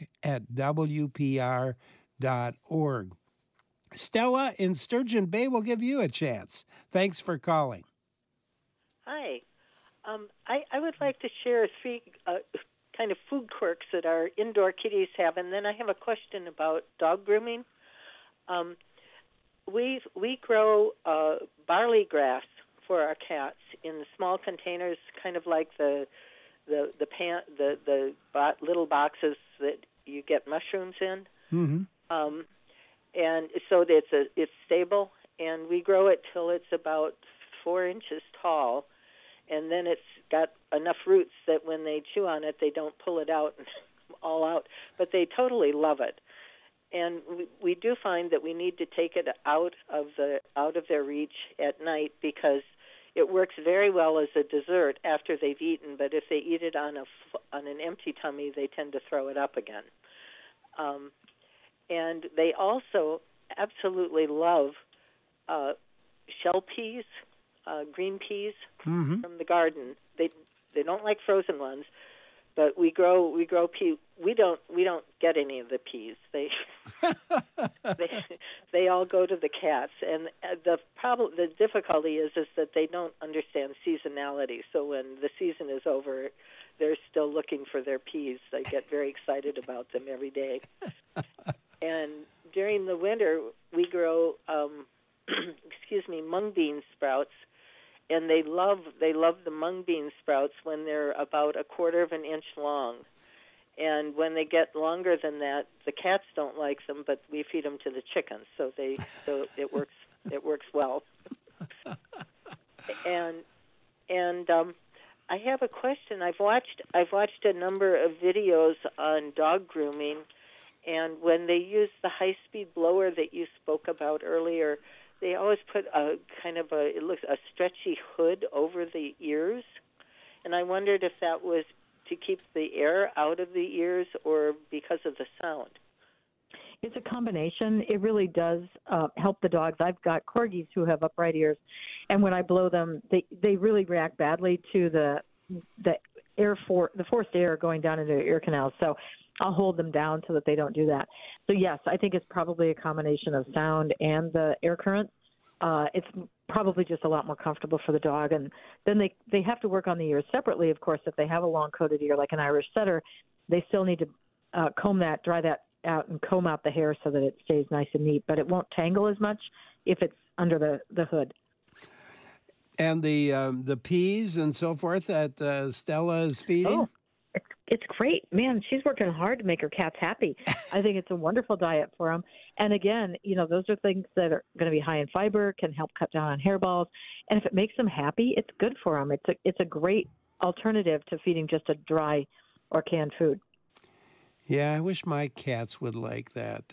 [SPEAKER 1] talk@wpr.org. Stella in Sturgeon Bay will give you a chance. Thanks for calling.
[SPEAKER 14] Hi. I would like to share three kind of food quirks that our indoor kitties have, and then I have a question about dog grooming. We grow barley grass for our cats in small containers, kind of like the little boxes that you get mushrooms in.
[SPEAKER 1] Mm-hmm.
[SPEAKER 14] And so it's stable, and we grow it till it's about 4 inches tall. and then it's got enough roots that when they chew on it, they don't pull it out all out. But they totally love it. And we do find that we need to take it out of their reach at night because it works very well as a dessert after they've eaten. But if they eat it on an empty tummy, they tend to throw it up again. And they also absolutely love shell peas, green peas from the garden. They don't like frozen ones. But we grow pea. We don't get any of the peas. They all go to the cats. And the difficulty is that they don't understand seasonality. So when the season is over, they're still looking for their peas. They get very excited about them every day. And during the winter, we grow mung bean sprouts. And they love the mung bean sprouts when they're about 1/4 of an inch long. And when they get longer than that, the cats don't like them, but we feed them to the chickens, so it works well. And I have a question. I've watched a number of videos on dog grooming, and when they use the high-speed blower that you spoke about earlier, they always put a stretchy hood over the ears, and I wondered if that was to keep the air out of the ears or because of the sound.
[SPEAKER 2] It's a combination. It really does help the dogs. I've got corgis who have upright ears, and when I blow them, they really react badly to the forced air going down into their ear canals. So I'll hold them down so that they don't do that. So yes, I think it's probably a combination of sound and the air current. It's probably just a lot more comfortable for the dog. And then they have to work on the ears separately, of course. If they have a long-coated ear like an Irish setter, they still need to comb that, dry that out, and comb out the hair so that it stays nice and neat. But it won't tangle as much if it's under the hood.
[SPEAKER 1] And the peas and so forth that Stella is feeding?
[SPEAKER 2] Oh, it's great. Man, she's working hard to make her cats happy. I think it's a wonderful diet for them. And again, those are things that are going to be high in fiber, can help cut down on hairballs. And if it makes them happy, it's good for them. It's a great alternative to feeding just a dry or canned food.
[SPEAKER 1] Yeah, I wish my cats would like that.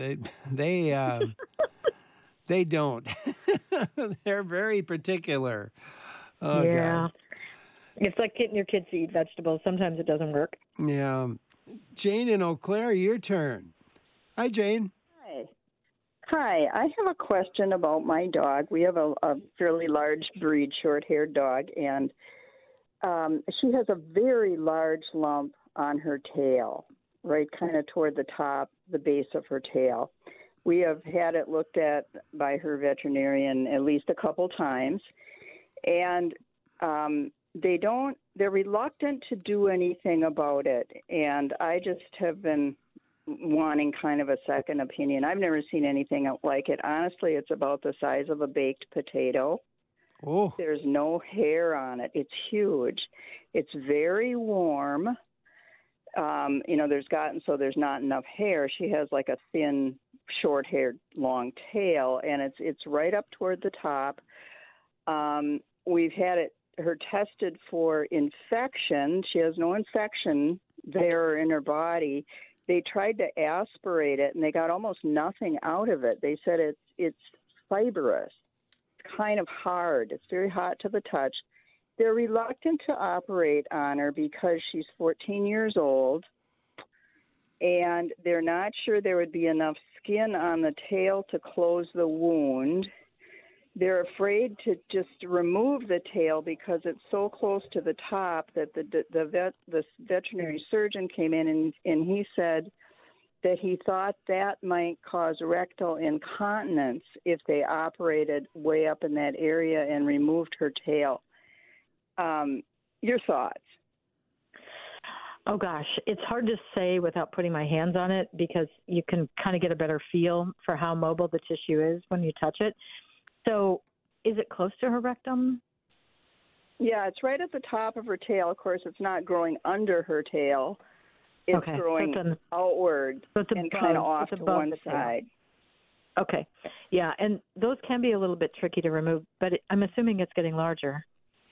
[SPEAKER 1] They don't. They're very particular. Oh,
[SPEAKER 2] yeah.
[SPEAKER 1] God.
[SPEAKER 2] It's like getting your kids to eat vegetables. Sometimes it doesn't work.
[SPEAKER 1] Yeah. Jane in Eau Claire, your turn. Hi, Jane.
[SPEAKER 15] Hi. I have a question about my dog. We have a fairly large breed, short-haired dog, and she has a very large lump on her tail, right kind of toward the top, the base of her tail. We have had it looked at by her veterinarian at least a couple times, and they're reluctant to do anything about it. And I just have been wanting kind of a second opinion. I've never seen anything like it. Honestly, it's about the size of a baked potato.
[SPEAKER 1] Oh.
[SPEAKER 15] There's no hair on it. It's huge. It's very warm. There's not enough hair. She has like a thin, short-haired, long tail, and it's right up toward the top. We've had her tested for infection. She has no infection there in her body. They tried to aspirate it, and they got almost nothing out of it. They said it's fibrous. It's kind of hard. It's very hot to the touch. They're reluctant to operate on her because she's 14 years old, and they're not sure there would be enough skin on the tail to close the wound. They're afraid to just remove the tail because it's so close to the top that the veterinary surgeon came in and he said that he thought that might cause rectal incontinence if they operated way up in that area and removed her tail. Your thoughts?
[SPEAKER 2] Oh, gosh. It's hard to say without putting my hands on it because you can kind of get a better feel for how mobile the tissue is when you touch it. So is it close to her rectum?
[SPEAKER 15] Yeah, it's right at the top of her tail. Of course, it's not growing under her tail. It's growing outward and kind of off to one side.
[SPEAKER 2] Okay. Yeah, and those can be a little bit tricky to remove, but I'm assuming it's getting larger.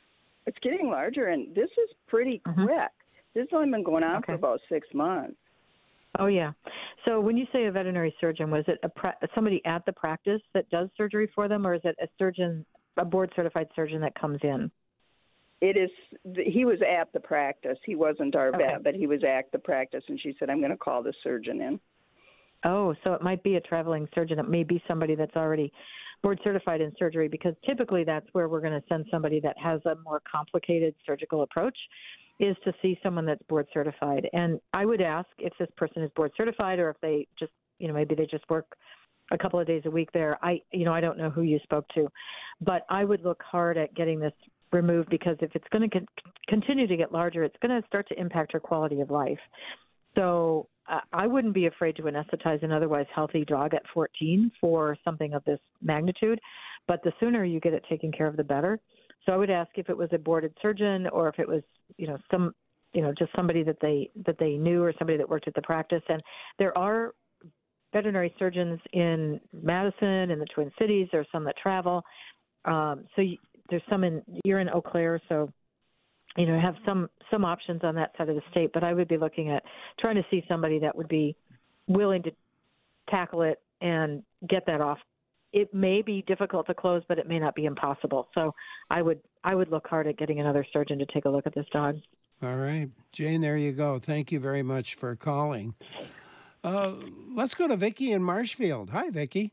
[SPEAKER 15] it's getting larger, and this is pretty quick. This has only been going on for about 6 months.
[SPEAKER 2] Oh, yeah. So when you say a veterinary surgeon, was it somebody at the practice that does surgery for them, or is it a surgeon, a board-certified surgeon that comes in?
[SPEAKER 15] It is. He was at the practice. He wasn't our vet, but he was at the practice, and she said, I'm going to call the surgeon in.
[SPEAKER 2] Oh, so it might be a traveling surgeon. It may be somebody that's already board-certified in surgery, because typically that's where we're going to send somebody that has a more complicated surgical approach, is to see someone that's board certified. And I would ask if this person is board certified, or if they just, maybe they just work a couple of days a week there. I don't know who you spoke to, but I would look hard at getting this removed, because if it's going to continue to get larger, it's going to start to impact her quality of life. So I wouldn't be afraid to anesthetize an otherwise healthy dog at 14 for something of this magnitude, but the sooner you get it taken care of, the better. So I would ask if it was a boarded surgeon, or if it was, just somebody that they knew, or somebody that worked at the practice. And there are veterinary surgeons in Madison, in the Twin Cities. There's some that travel. There's some you're in Eau Claire, so have some options on that side of the state. But I would be looking at trying to see somebody that would be willing to tackle it and get that off. It may be difficult to close, but it may not be impossible. So I would look hard at getting another surgeon to take a look at this dog.
[SPEAKER 1] All right. Jane, there you go. Thank you very much for calling. Let's go to Vicki in Marshfield. Hi, Vicki.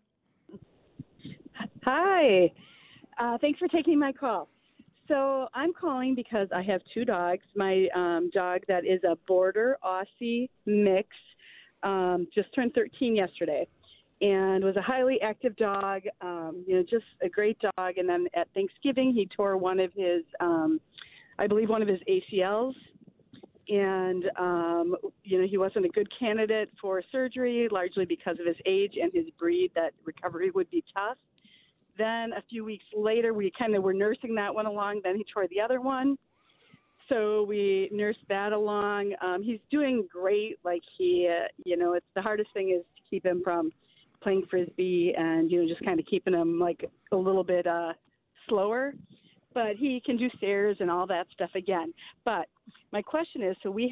[SPEAKER 16] Hi. Thanks for taking my call. So I'm calling because I have two dogs. My dog that is a Border Aussie mix just turned 13 yesterday, and was a highly active dog, just a great dog. And then at Thanksgiving, he tore one of his, I believe one of his ACLs. And, he wasn't a good candidate for surgery, largely because of his age and his breed, that recovery would be tough. Then a few weeks later, we kind of were nursing that one along. Then he tore the other one. So we nursed that along. He's doing great. Like it's the hardest thing is to keep him from playing Frisbee and, just kind of keeping him like a little bit slower. But he can do stairs and all that stuff again. But my question is, so we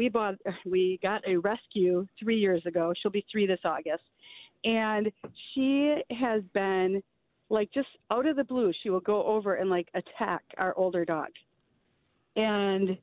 [SPEAKER 16] got a rescue 3 years ago. She'll be 3 this August. And she has been, like, just out of the blue, she will go over and, like, attack our older dog. And,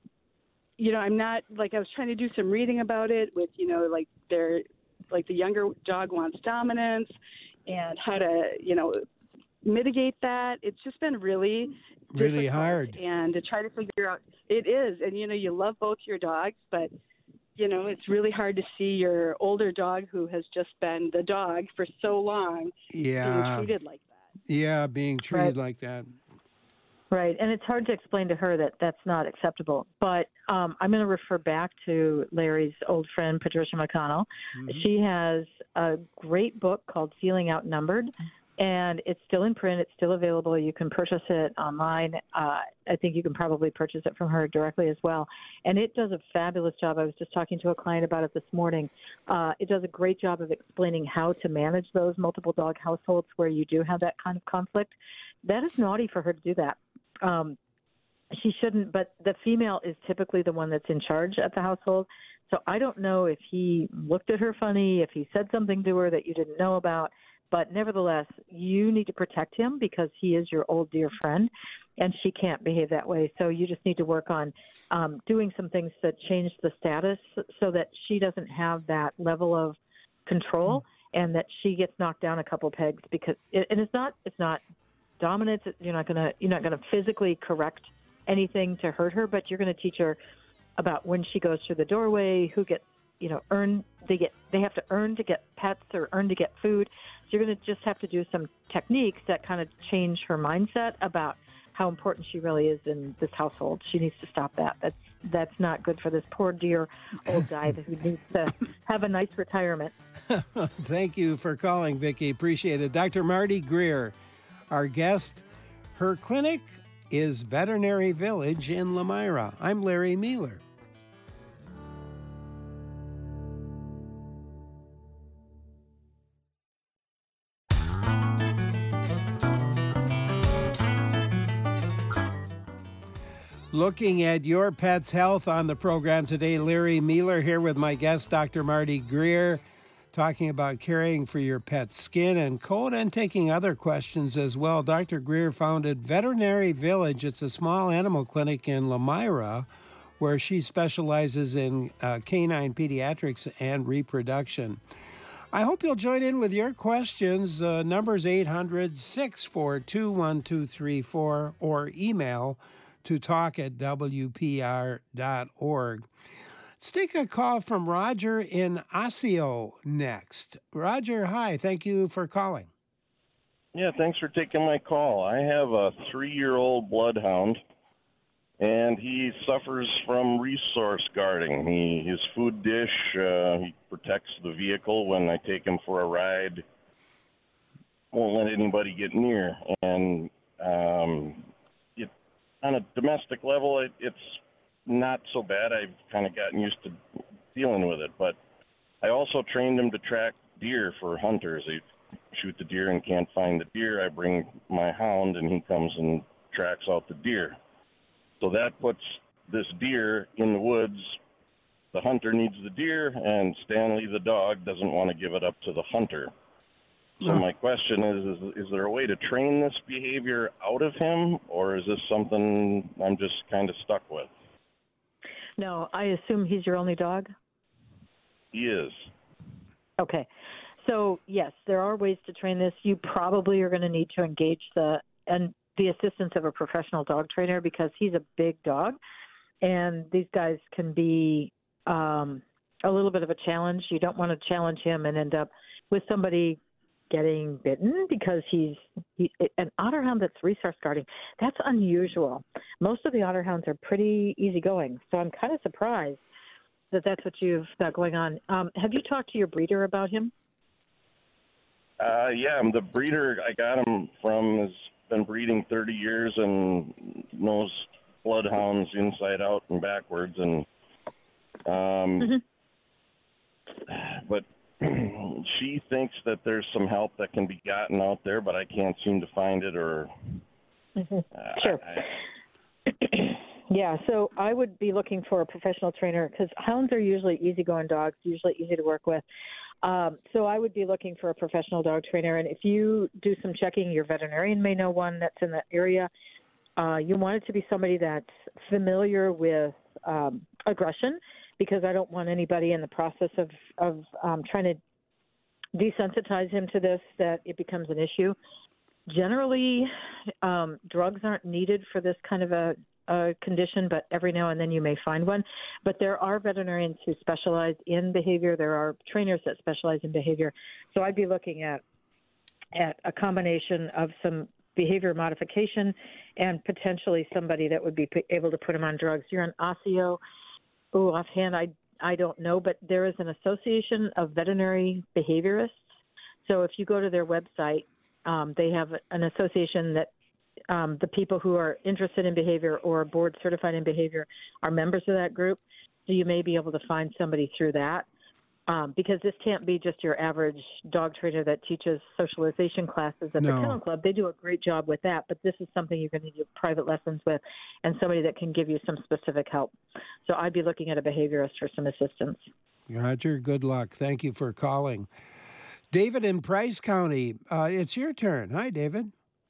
[SPEAKER 16] I'm not, like, I was trying to do some reading about it with, the younger dog wants dominance and how to, mitigate that. It's just been really
[SPEAKER 1] hard.
[SPEAKER 16] And to try to figure out, it is. And, you love both your dogs, but, it's really hard to see your older dog who has just been the dog for so long being treated like that.
[SPEAKER 1] Yeah, being treated like that.
[SPEAKER 2] Right, and it's hard to explain to her that that's not acceptable. But I'm going to refer back to Larry's old friend, Patricia McConnell. Mm-hmm. She has a great book called Feeling Outnumbered, and it's still in print. It's still available. You can purchase it online. I think you can probably purchase it from her directly as well. And it does a fabulous job. I was just talking to a client about it this morning. It does a great job of explaining how to manage those multiple dog households where you do have that kind of conflict. That is naughty for her to do that. She shouldn't, but the female is typically the one that's in charge at the household. So I don't know if he looked at her funny, if he said something to her that you didn't know about. But nevertheless, you need to protect him because he is your old dear friend, and she can't behave that way. So you just need to work on doing some things that change the status so that she doesn't have that level of control and that she gets knocked down a couple pegs. Because it's not dominance. You're not gonna physically correct anything to hurt her, but you're going to teach her about when she goes through the doorway, who gets they have to earn to get pets or earn to get food. So you're going to just have to do some techniques that kind of change her mindset about how important she really is in this household. She needs to stop that. That's not good for this poor dear old guy who needs to have a nice retirement.
[SPEAKER 1] Thank you for calling, Vicki. Appreciate it. Dr. Marty Greer, our guest. Her clinic is Veterinary Village in Lamira. I'm Larry Mealer. Looking at your pet's health on the program today, Larry Mealer here with my guest, Dr. Marty Greer, talking about caring for your pet's skin and coat and taking other questions as well. Dr. Greer founded Veterinary Village. It's a small animal clinic in Lamira where she specializes in canine pediatrics and reproduction. I hope you'll join in with your questions. Number's 800-642-1234 or email to talk@wpr.org. Let's take a call from Roger in Osseo next. Roger, hi. Thank you for calling.
[SPEAKER 17] Yeah, thanks for taking my call. I have a 3-year-old bloodhound, and he suffers from resource guarding. His food dish, he protects the vehicle when I take him for a ride, won't let anybody get near. And on a domestic level, it's not so bad. I've kind of gotten used to dealing with it. But I also trained him to track deer for hunters. They shoot the deer and can't find the deer. I bring my hound, and he comes and tracks out the deer. So that puts this deer in the woods. The hunter needs the deer, and Stanley, the dog, doesn't want to give it up to the hunter. So my question is there a way to train this behavior out of him, or is this something I'm just kind of stuck with?
[SPEAKER 2] No, I assume he's your only dog?
[SPEAKER 17] He is.
[SPEAKER 2] Okay. So, yes, there are ways to train this. You probably are going to need to engage the assistance of a professional dog trainer because he's a big dog, and these guys can be a little bit of a challenge. You don't want to challenge him and end up with somebody getting bitten because he's an otter hound that's resource guarding. That's unusual. Most of the otter hounds are pretty easygoing, so I'm kind of surprised that that's what you've got going on. Have you talked to your breeder about him?
[SPEAKER 17] Yeah, the breeder I got him from has been breeding 30 years and knows bloodhounds inside out and backwards, and but she thinks that there's some help that can be gotten out there, but I can't seem to find it. Or
[SPEAKER 2] Sure. Yeah, so I would be looking for a professional trainer because hounds are usually easygoing dogs, usually easy to work with. So I would be looking for a professional dog trainer, and if you do some checking, your veterinarian may know one that's in that area. You want it to be somebody that's familiar with aggression, because I don't want anybody in the process of trying to desensitize him to this, that it becomes an issue. Generally, drugs aren't needed for this kind of a condition, but every now and then you may find one. But there are veterinarians who specialize in behavior. There are trainers that specialize in behavior. So I'd be looking at a combination of some behavior modification and potentially somebody that would be able to put him on drugs. You're in Osseo. Offhand, I don't know, but there is an association of veterinary behaviorists. So if you go to their website, they have an association that the people who are interested in behavior or board certified in behavior are members of that group. So you may be able to find somebody through that. Because this can't be just your average dog trainer that teaches socialization classes at the Kennel Club. They do a great job with that, but this is something you're going to do private lessons with and somebody that can give you some specific help. So I'd be looking at a behaviorist for some assistance.
[SPEAKER 1] Roger, good luck. Thank you for calling. David in Price County, it's your turn. Hi, David.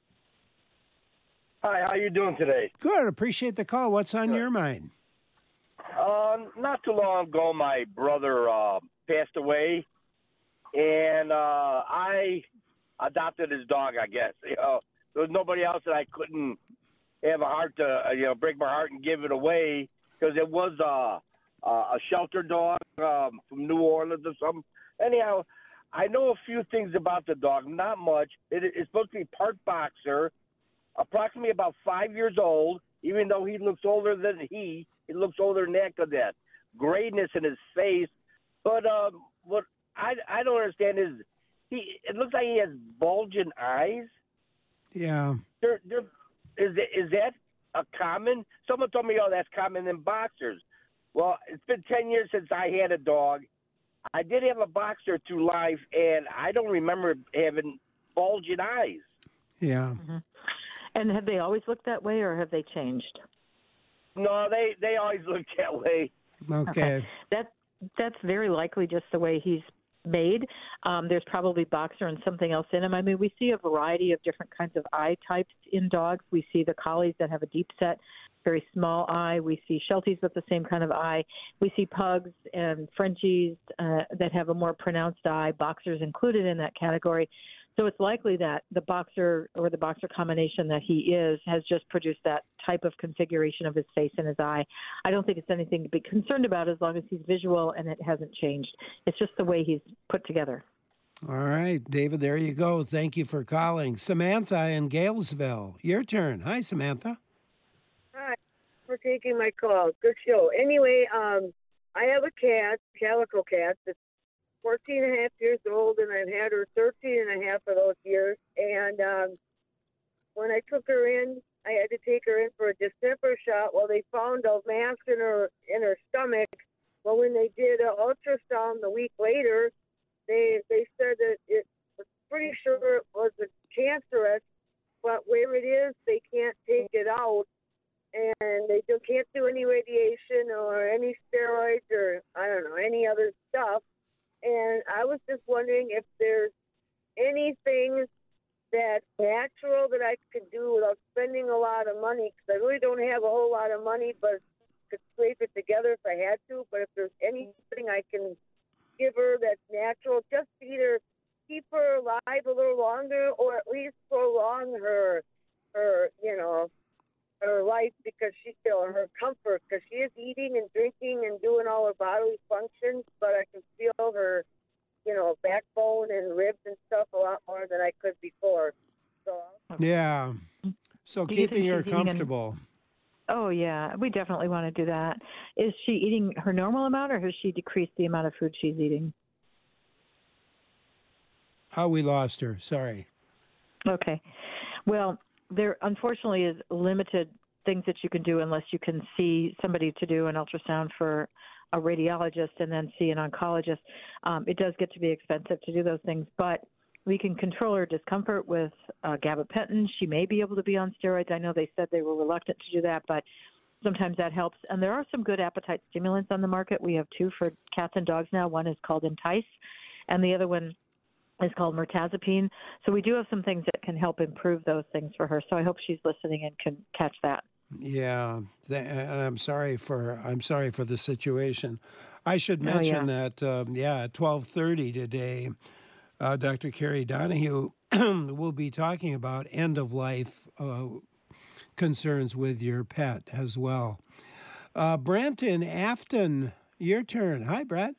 [SPEAKER 18] Hi, how you doing today?
[SPEAKER 1] Good. Appreciate the call. What's on your mind?
[SPEAKER 18] Not too long ago, my brother passed away, and I adopted his dog, I guess. You know, there was nobody else that I couldn't have a heart to, break my heart and give it away, because it was a shelter dog from New Orleans or something. Anyhow, I know a few things about the dog, not much. It's supposed to be part boxer, approximately about 5 years old, even though he looks older than he looks older than that because of that grayness in his face. But what I don't understand is it looks like he has bulging eyes.
[SPEAKER 1] Yeah.
[SPEAKER 18] Is that a common? Someone told me, that's common in boxers. Well, it's been 10 years since I had a dog. I did have a boxer through life, and I don't remember having bulging eyes.
[SPEAKER 1] Yeah.
[SPEAKER 2] Mm-hmm. And have they always looked that way, or have they changed?
[SPEAKER 18] No, they always look that way.
[SPEAKER 1] Okay.
[SPEAKER 2] That's very likely just the way he's made. There's probably boxer and something else in him. I mean, we see a variety of different kinds of eye types in dogs. We see the collies that have a deep set, very small eye. We see Shelties with the same kind of eye. We see pugs and Frenchies that have a more pronounced eye, boxers included in that category. So it's likely that the boxer or the boxer combination that he is has just produced that type of configuration of his face and his eye. I don't think it's anything to be concerned about as long as he's visual and it hasn't changed. It's just the way he's put together.
[SPEAKER 1] All right, David, there you go. Thank you for calling. Samantha in Galesville, your turn. Hi, Samantha.
[SPEAKER 19] Hi, for taking my call. Good show. Anyway, I have a cat, calico cat, that's 14 and a half years old, and I've had her 13 and a half of those years. And when I took her in, I had to take her in for a distemper shot. Well, they found a mass in her stomach. Well, when they did an ultrasound a week later, they said that it was pretty sure it was a cancerous, but where it is, they can't take it out. And they can't do any radiation or any steroids or, I don't know, any other stuff. And I was just wondering if there's anything that's natural that I could do without spending a lot of money, because I really don't have a whole lot of money, but could scrape it together if I had to. But if there's anything I can give her that's natural, just to either keep her alive a little longer or at least prolong her life, because her comfort, because she is eating and drinking and doing all her bodily functions, but I can feel her, backbone and ribs and stuff a lot more than I could before. So
[SPEAKER 1] yeah. So keeping her comfortable.
[SPEAKER 2] Oh, yeah. We definitely want to do that. Is she eating her normal amount, or has she decreased the amount of food she's eating?
[SPEAKER 1] Oh, we lost her. Sorry.
[SPEAKER 2] Okay. Well, there unfortunately is limited things that you can do unless you can see somebody to do an ultrasound for a radiologist and then see an oncologist. It does get to be expensive to do those things, but we can control her discomfort with gabapentin. She may be able to be on steroids. I know they said they were reluctant to do that, but sometimes that helps. And there are some good appetite stimulants on the market. We have two for cats and dogs now. One is called Entice, and the other one is called mirtazapine. So we do have some things that can help improve those things for her. So I hope she's listening and can catch that.
[SPEAKER 1] Yeah, and I'm sorry for the situation. I should mention that at 12:30 today, Dr. Carrie Donahue will be talking about end of life concerns with your pet as well. Brent in Afton, your turn. Hi, Brett.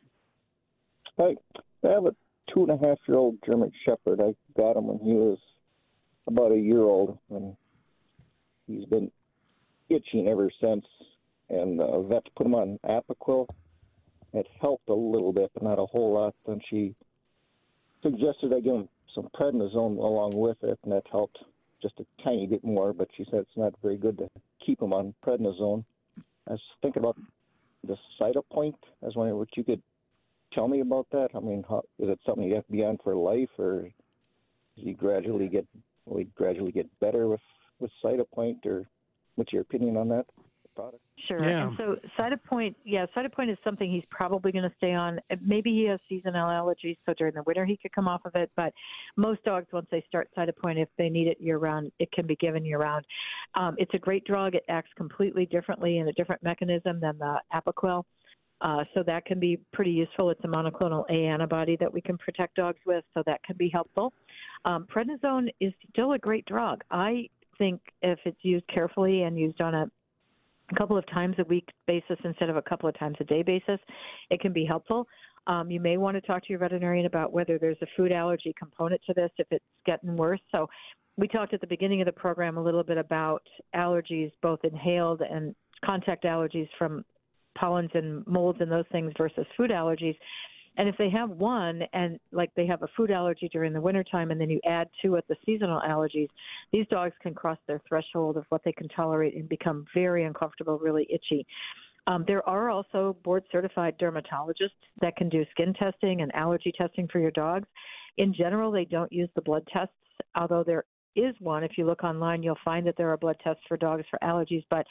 [SPEAKER 20] Hi, I have a 2.5-year-old German Shepherd. I got him when he was about a year old, and he's been itching ever since. And vets put him on Apoquel. It helped a little bit, but not a whole lot. Then she suggested I give him some prednisone along with it, and that helped just a tiny bit more. But she said it's not very good to keep him on prednisone. I was thinking about the Cytopoint. I was wondering what you could tell me about that. I mean, is it something you have to be on for life, or does he gradually get better with Cytopoint, or what's your opinion on that product?
[SPEAKER 2] Sure. Yeah. And so Cytopoint is something he's probably going to stay on. Maybe he has seasonal allergies, so during the winter he could come off of it. But most dogs, once they start Cytopoint, if they need it year-round, it can be given year-round. It's a great drug. It acts completely differently in a different mechanism than the Apoquel. So that can be pretty useful. It's a monoclonal A antibody that we can protect dogs with, so that can be helpful. Prednisone is still a great drug. I think if it's used carefully and used on a couple of times a week basis instead of a couple of times a day basis, it can be helpful. You may want to talk to your veterinarian about whether there's a food allergy component to this if it's getting worse. So we talked at the beginning of the program a little bit about allergies, both inhaled and contact allergies from pollens and molds and those things versus food allergies. And if they have one, and like they have a food allergy during the wintertime, and then you add to it the seasonal allergies, these dogs can cross their threshold of what they can tolerate and become very uncomfortable, really itchy. There are also board-certified dermatologists that can do skin testing and allergy testing for your dogs. In general, they don't use the blood tests, although there is one. If you look online, you'll find that there are blood tests for dogs for allergies, but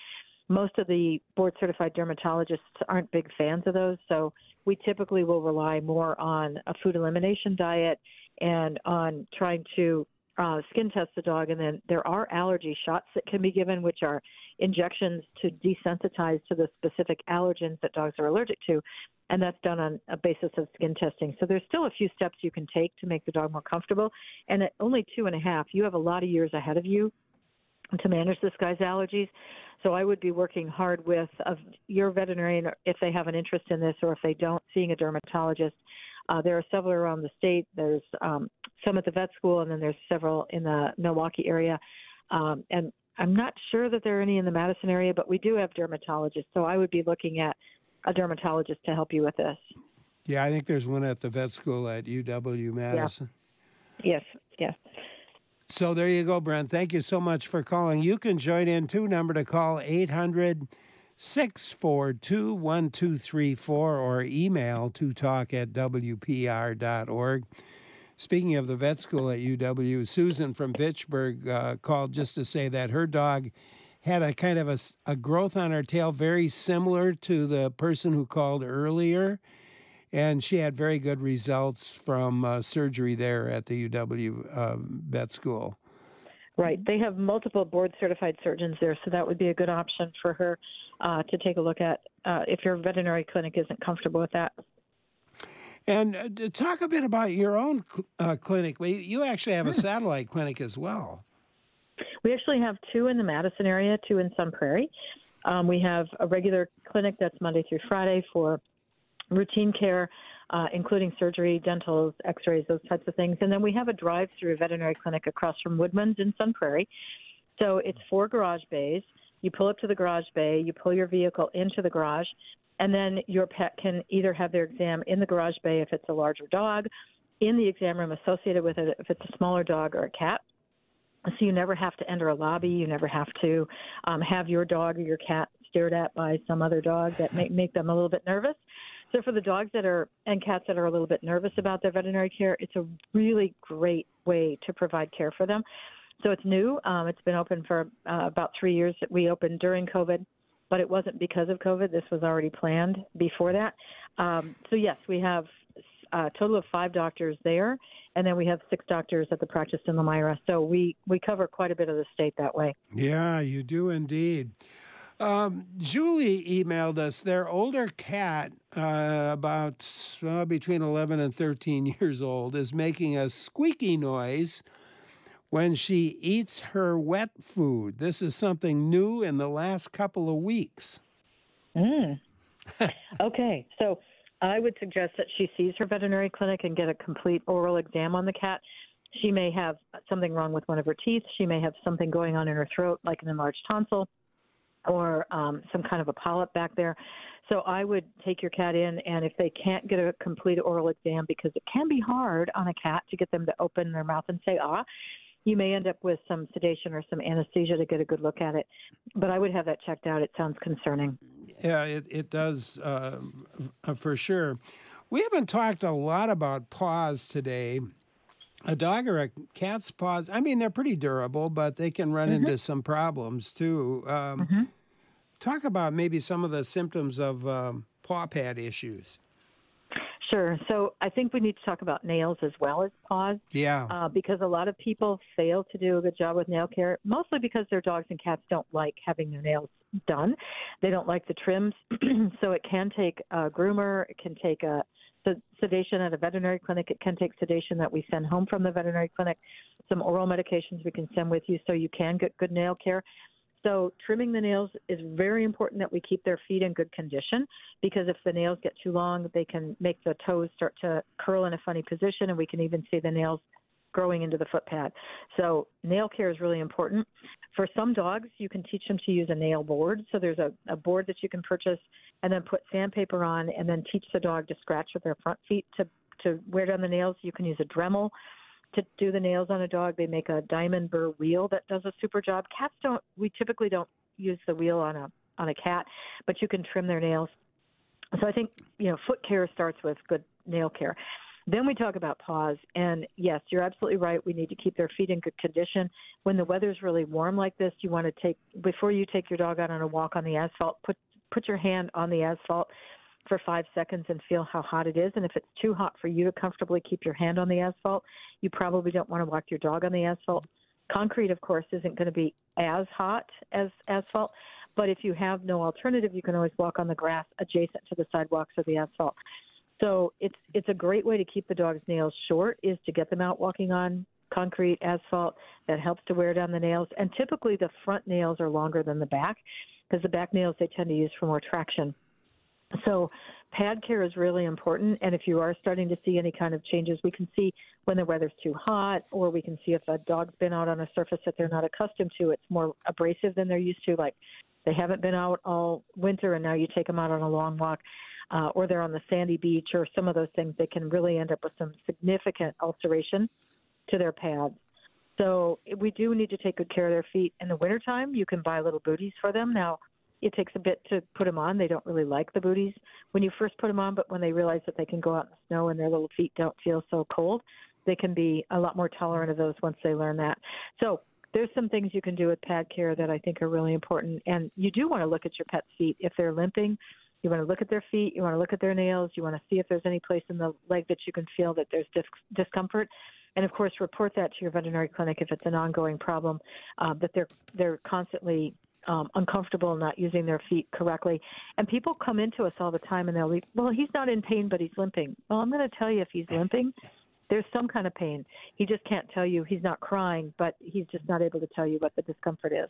[SPEAKER 2] most of the board-certified dermatologists aren't big fans of those, so we typically will rely more on a food elimination diet and on trying to skin test the dog. And then there are allergy shots that can be given, which are injections to desensitize to the specific allergens that dogs are allergic to, and that's done on a basis of skin testing. So there's still a few steps you can take to make the dog more comfortable. And at only 2.5, you have a lot of years ahead of you to manage this guy's allergies. So I would be working hard with your veterinarian if they have an interest in this, or if they don't, seeing a dermatologist. There are several around the state. There's some at the vet school, and then there's several in the Milwaukee area. And I'm not sure that there are any in the Madison area, but we do have dermatologists. So I would be looking at a dermatologist to help you with this.
[SPEAKER 1] Yeah, I think there's one at the vet school at UW-Madison.
[SPEAKER 2] Yeah. Yes.
[SPEAKER 1] So there you go, Brent. Thank you so much for calling. You can join in, too. Number to call, 800-642-1234, or email totalk@wpr.org. Speaking of the vet school at UW, Susan from Fitchburg called just to say that her dog had a kind of a growth on her tail very similar to the person who called earlier. And she had very good results from surgery there at the UW vet school.
[SPEAKER 2] Right. They have multiple board-certified surgeons there, so that would be a good option for her to take a look at if your veterinary clinic isn't comfortable with that.
[SPEAKER 1] And talk a bit about your own clinic. You actually have a satellite clinic as well.
[SPEAKER 2] We actually have 2 in the Madison area, 2 in Sun Prairie. We have a regular clinic that's Monday through Friday for routine care, including surgery, dentals, x-rays, those types of things. And then we have a drive-through veterinary clinic across from Woodman's in Sun Prairie. So it's 4 garage bays. You pull up to the garage bay, you pull your vehicle into the garage, and then your pet can either have their exam in the garage bay if it's a larger dog, in the exam room associated with it if it's a smaller dog or a cat. So you never have to enter a lobby. You never have to have your dog or your cat stared at by some other dog that may make them a little bit nervous. So for the dogs and cats that are a little bit nervous about their veterinary care, it's a really great way to provide care for them. So it's new. It's been open for about 3 years. We opened during COVID, but it wasn't because of COVID. This was already planned before that. So yes, we have a total of 5 doctors there, and then we have 6 doctors at the practice in Lomira. So we cover quite a bit of the state that way.
[SPEAKER 1] Yeah, you do indeed. Julie emailed us. Their older cat, about between 11 and 13 years old, is making a squeaky noise when she eats her wet food. This is something new in the last couple of weeks.
[SPEAKER 2] Okay, so I would suggest that she sees her veterinary clinic and get a complete oral exam on the cat. She may have something wrong with one of her teeth. She may have something going on in her throat, like an enlarged tonsil, or some kind of a polyp back there. So I would take your cat in, and if they can't get a complete oral exam, because it can be hard on a cat to get them to open their mouth and say, you may end up with some sedation or some anesthesia to get a good look at it. But I would have that checked out. It sounds concerning.
[SPEAKER 1] Yeah, it does for sure. We haven't talked a lot about paws today. A dog or a cat's paws, I mean, they're pretty durable, but they can run into some problems, too. Talk about maybe some of the symptoms of paw pad issues.
[SPEAKER 2] Sure. So I think we need to talk about nails as well as paws.
[SPEAKER 1] Yeah.
[SPEAKER 2] Because a lot of people fail to do a good job with nail care, mostly because their dogs and cats don't like having their nails done. They don't like the trims. So it can take a groomer. It can take a sedation at a veterinary clinic. It can take sedation that we send home from the veterinary clinic, some oral medications we can send with you so you can get good nail care. So trimming the nails is very important that we keep their feet in good condition, because if the nails get too long, they can make the toes start to curl in a funny position, and we can even see the nails growing into the foot pad. So nail care is really important. For some dogs, you can teach them to use a nail board. So there's a board that you can purchase and then put sandpaper on, and then teach the dog to scratch with their front feet to wear down the nails. You can use a Dremel to do the nails on a dog. They make a diamond burr wheel that does a super job. Cats we typically don't use the wheel on a cat, but you can trim their nails. So I think, foot care starts with good nail care. Then we talk about paws, and yes, you're absolutely right. We need to keep their feet in good condition. When the weather's really warm like this, you want to before you take your dog out on a walk on the asphalt, put your hand on the asphalt for 5 seconds and feel how hot it is. And if it's too hot for you to comfortably keep your hand on the asphalt, you probably don't want to walk your dog on the asphalt. Concrete, of course, isn't going to be as hot as asphalt, but if you have no alternative, you can always walk on the grass adjacent to the sidewalks or the asphalt. So it's a great way to keep the dog's nails short is to get them out walking on concrete, asphalt. That helps to wear down the nails. And typically the front nails are longer than the back because the back nails they tend to use for more traction. So pad care is really important. And if you are starting to see any kind of changes, we can see when the weather's too hot, or we can see if a dog's been out on a surface that they're not accustomed to. It's more abrasive than they're used to, like they haven't been out all winter and now you take them out on a long walk. Or they're on the sandy beach or some of those things, they can really end up with some significant ulceration to their pads. So we do need to take good care of their feet. In the wintertime, you can buy little booties for them. Now, it takes a bit to put them on. They don't really like the booties when you first put them on, but when they realize that they can go out in the snow and their little feet don't feel so cold, they can be a lot more tolerant of those once they learn that. So there's some things you can do with pad care that I think are really important. And you do want to look at your pet's feet. If they're limping, you want to look at their feet, you want to look at their nails, you want to see if there's any place in the leg that you can feel that there's discomfort. And, of course, report that to your veterinary clinic if it's an ongoing problem, that they're constantly uncomfortable, not using their feet correctly. And people come into us all the time and they'll be, well, he's not in pain, but he's limping. Well, I'm going to tell you if he's limping, there's some kind of pain. He just can't tell you. He's not crying, but he's just not able to tell you what the discomfort is.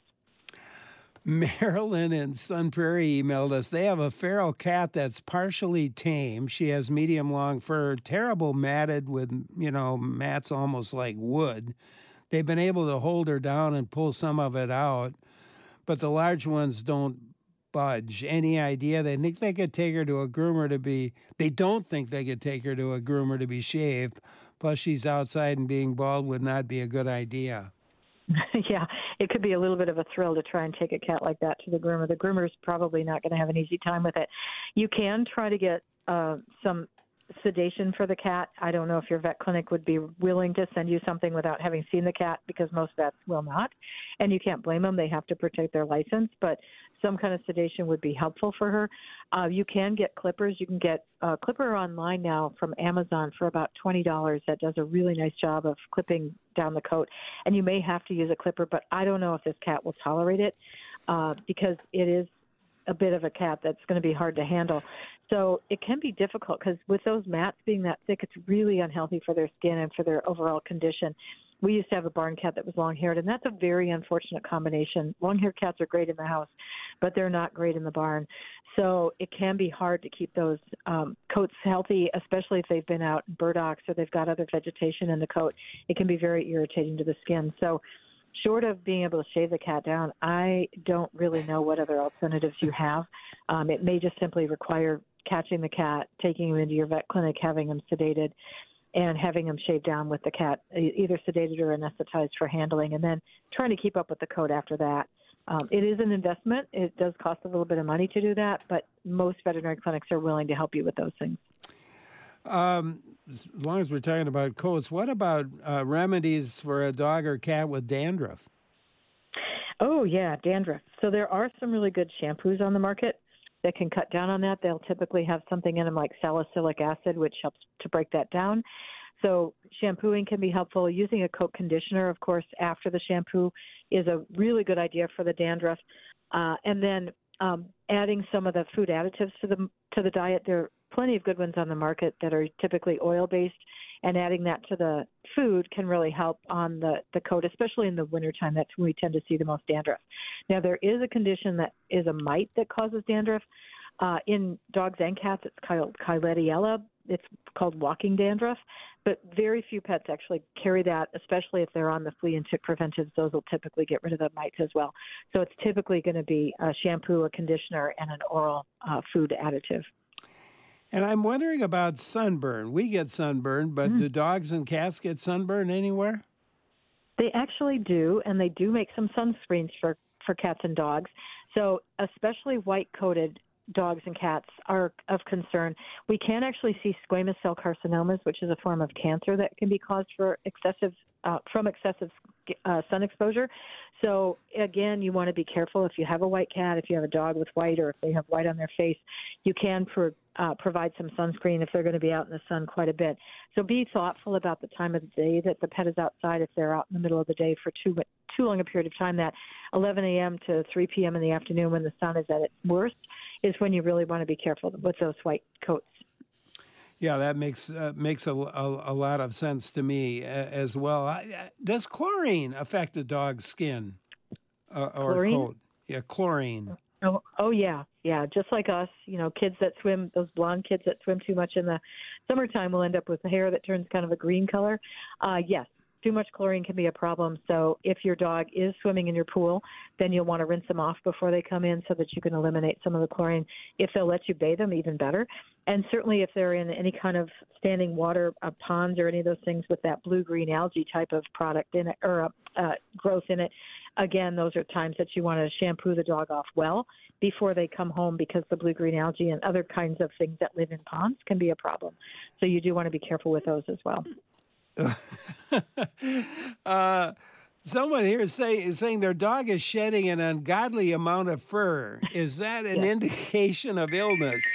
[SPEAKER 1] Marilyn in Sun Prairie emailed us. They have a feral cat that's partially tame. She has medium long fur, terrible matted with, mats almost like wood. They've been able to hold her down and pull some of it out, but the large ones don't budge. Any idea? They think they could take her to a groomer they don't think they could take her to a groomer to be shaved. Plus she's outside and being bald would not be a good idea.
[SPEAKER 2] Yeah, it could be a little bit of a thrill to try and take a cat like that to the groomer. The groomer's probably not going to have an easy time with it. You can try to get some sedation for the cat. I don't know if your vet clinic would be willing to send you something without having seen the cat, because most vets will not. And you can't blame them. They have to protect their license. But some kind of sedation would be helpful for her. You can get clippers. You can get a clipper online now from Amazon for about $20 that does a really nice job of clipping down the coat. And you may have to use a clipper, but I don't know if this cat will tolerate it because it is a bit of a cat that's going to be hard to handle. So it can be difficult because with those mats being that thick, it's really unhealthy for their skin and for their overall condition. We used to have a barn cat that was long-haired, and that's a very unfortunate combination. Long-haired cats are great in the house, but they're not great in the barn. So it can be hard to keep those coats healthy, especially if they've been out in burdocks or they've got other vegetation in the coat. It can be very irritating to the skin. So short of being able to shave the cat down, I don't really know what other alternatives you have. It may just simply require catching the cat, taking him into your vet clinic, having him sedated, and having him shaved down with the cat, either sedated or anesthetized for handling, and then trying to keep up with the coat after that. It is an investment. It does cost a little bit of money to do that, but most veterinary clinics are willing to help you with those things.
[SPEAKER 1] As long as we're talking about coats, what about remedies for a dog or cat with dandruff?
[SPEAKER 2] Oh, yeah, dandruff. So there are some really good shampoos on the market that can cut down on that. They'll typically have something in them like salicylic acid, which helps to break that down. So shampooing can be helpful. Using a coat conditioner, of course, after the shampoo is a really good idea for the dandruff. And then adding some of the food additives to the diet. There are plenty of good ones on the market that are typically oil-based, and adding that to the food can really help on the coat, especially in the wintertime. That's when we tend to see the most dandruff. Now, there is a condition that is a mite that causes dandruff. In dogs and cats, it's called Klebsiella. It's called walking dandruff, but very few pets actually carry that, especially if they're on the flea and tick preventives. Those will typically get rid of the mites as well. So it's typically going to be a shampoo, a conditioner, and an oral food additive.
[SPEAKER 1] And I'm wondering about sunburn. We get sunburn, but do dogs and cats get sunburn anywhere?
[SPEAKER 2] They actually do, and they do make some sunscreens for cats and dogs. So especially white-coated dogs and cats are of concern. We can actually see squamous cell carcinomas, which is a form of cancer that can be caused from excessive sun exposure. So again, you want to be careful. If you have a white cat, if you have a dog with white, or if they have white on their face, you can provide some sunscreen if they're going to be out in the sun quite a bit. So be thoughtful about the time of the day that the pet is outside. If they're out in the middle of the day for too long a period of time, that 11 a.m. to 3 p.m. in the afternoon when the sun is at its worst is when you really want to be careful with those white coats.
[SPEAKER 1] Yeah, that makes a lot of sense to me as well. Does chlorine affect a dog's skin or coat? Yeah, chlorine.
[SPEAKER 2] Oh yeah. Just like us, kids that swim, those blonde kids that swim too much in the summertime will end up with hair that turns kind of a green color. Yes, too much chlorine can be a problem. So if your dog is swimming in your pool, then you'll want to rinse them off before they come in so that you can eliminate some of the chlorine. If they'll let you bathe them, even better. And certainly if they're in any kind of standing water, ponds or any of those things with that blue-green algae type of product in it or growth in it, again, those are times that you want to shampoo the dog off well before they come home, because the blue-green algae and other kinds of things that live in ponds can be a problem. So you do want to be careful with those as well.
[SPEAKER 1] Someone here is saying their dog is shedding an ungodly amount of fur. Is that an indication of illness?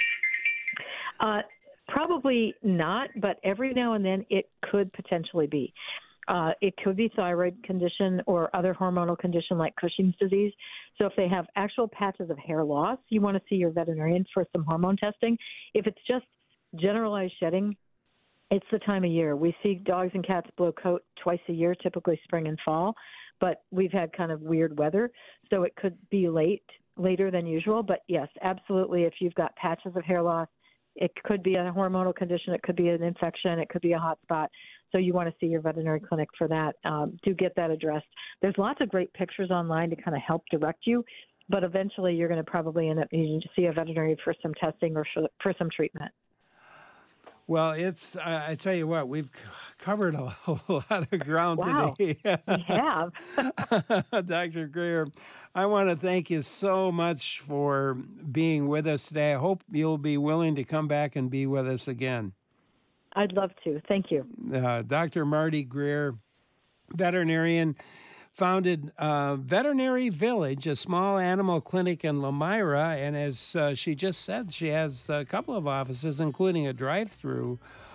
[SPEAKER 2] Probably not, but every now and then it could potentially be. It could be thyroid condition or other hormonal condition like Cushing's disease. So if they have actual patches of hair loss, you want to see your veterinarian for some hormone testing. If it's just generalized shedding, it's the time of year. We see dogs and cats blow coat twice a year, typically spring and fall, but we've had kind of weird weather, so it could be later than usual. But yes, absolutely, if you've got patches of hair loss, it could be a hormonal condition, it could be an infection, it could be a hot spot. So you want to see your veterinary clinic for that, to get that addressed. There's lots of great pictures online to kind of help direct you, but eventually you're going to probably end up needing to see a veterinary for some testing or for some treatment.
[SPEAKER 1] Well, I tell you what, we've covered a lot of ground today.
[SPEAKER 2] We have.
[SPEAKER 1] Dr. Greer, I want to thank you so much for being with us today. I hope you'll be willing to come back and be with us again.
[SPEAKER 2] I'd love to. Thank you.
[SPEAKER 1] Dr. Marty Greer, veterinarian, founded Veterinary Village, a small animal clinic in Lamira, and as she just said, she has a couple of offices, including a drive-through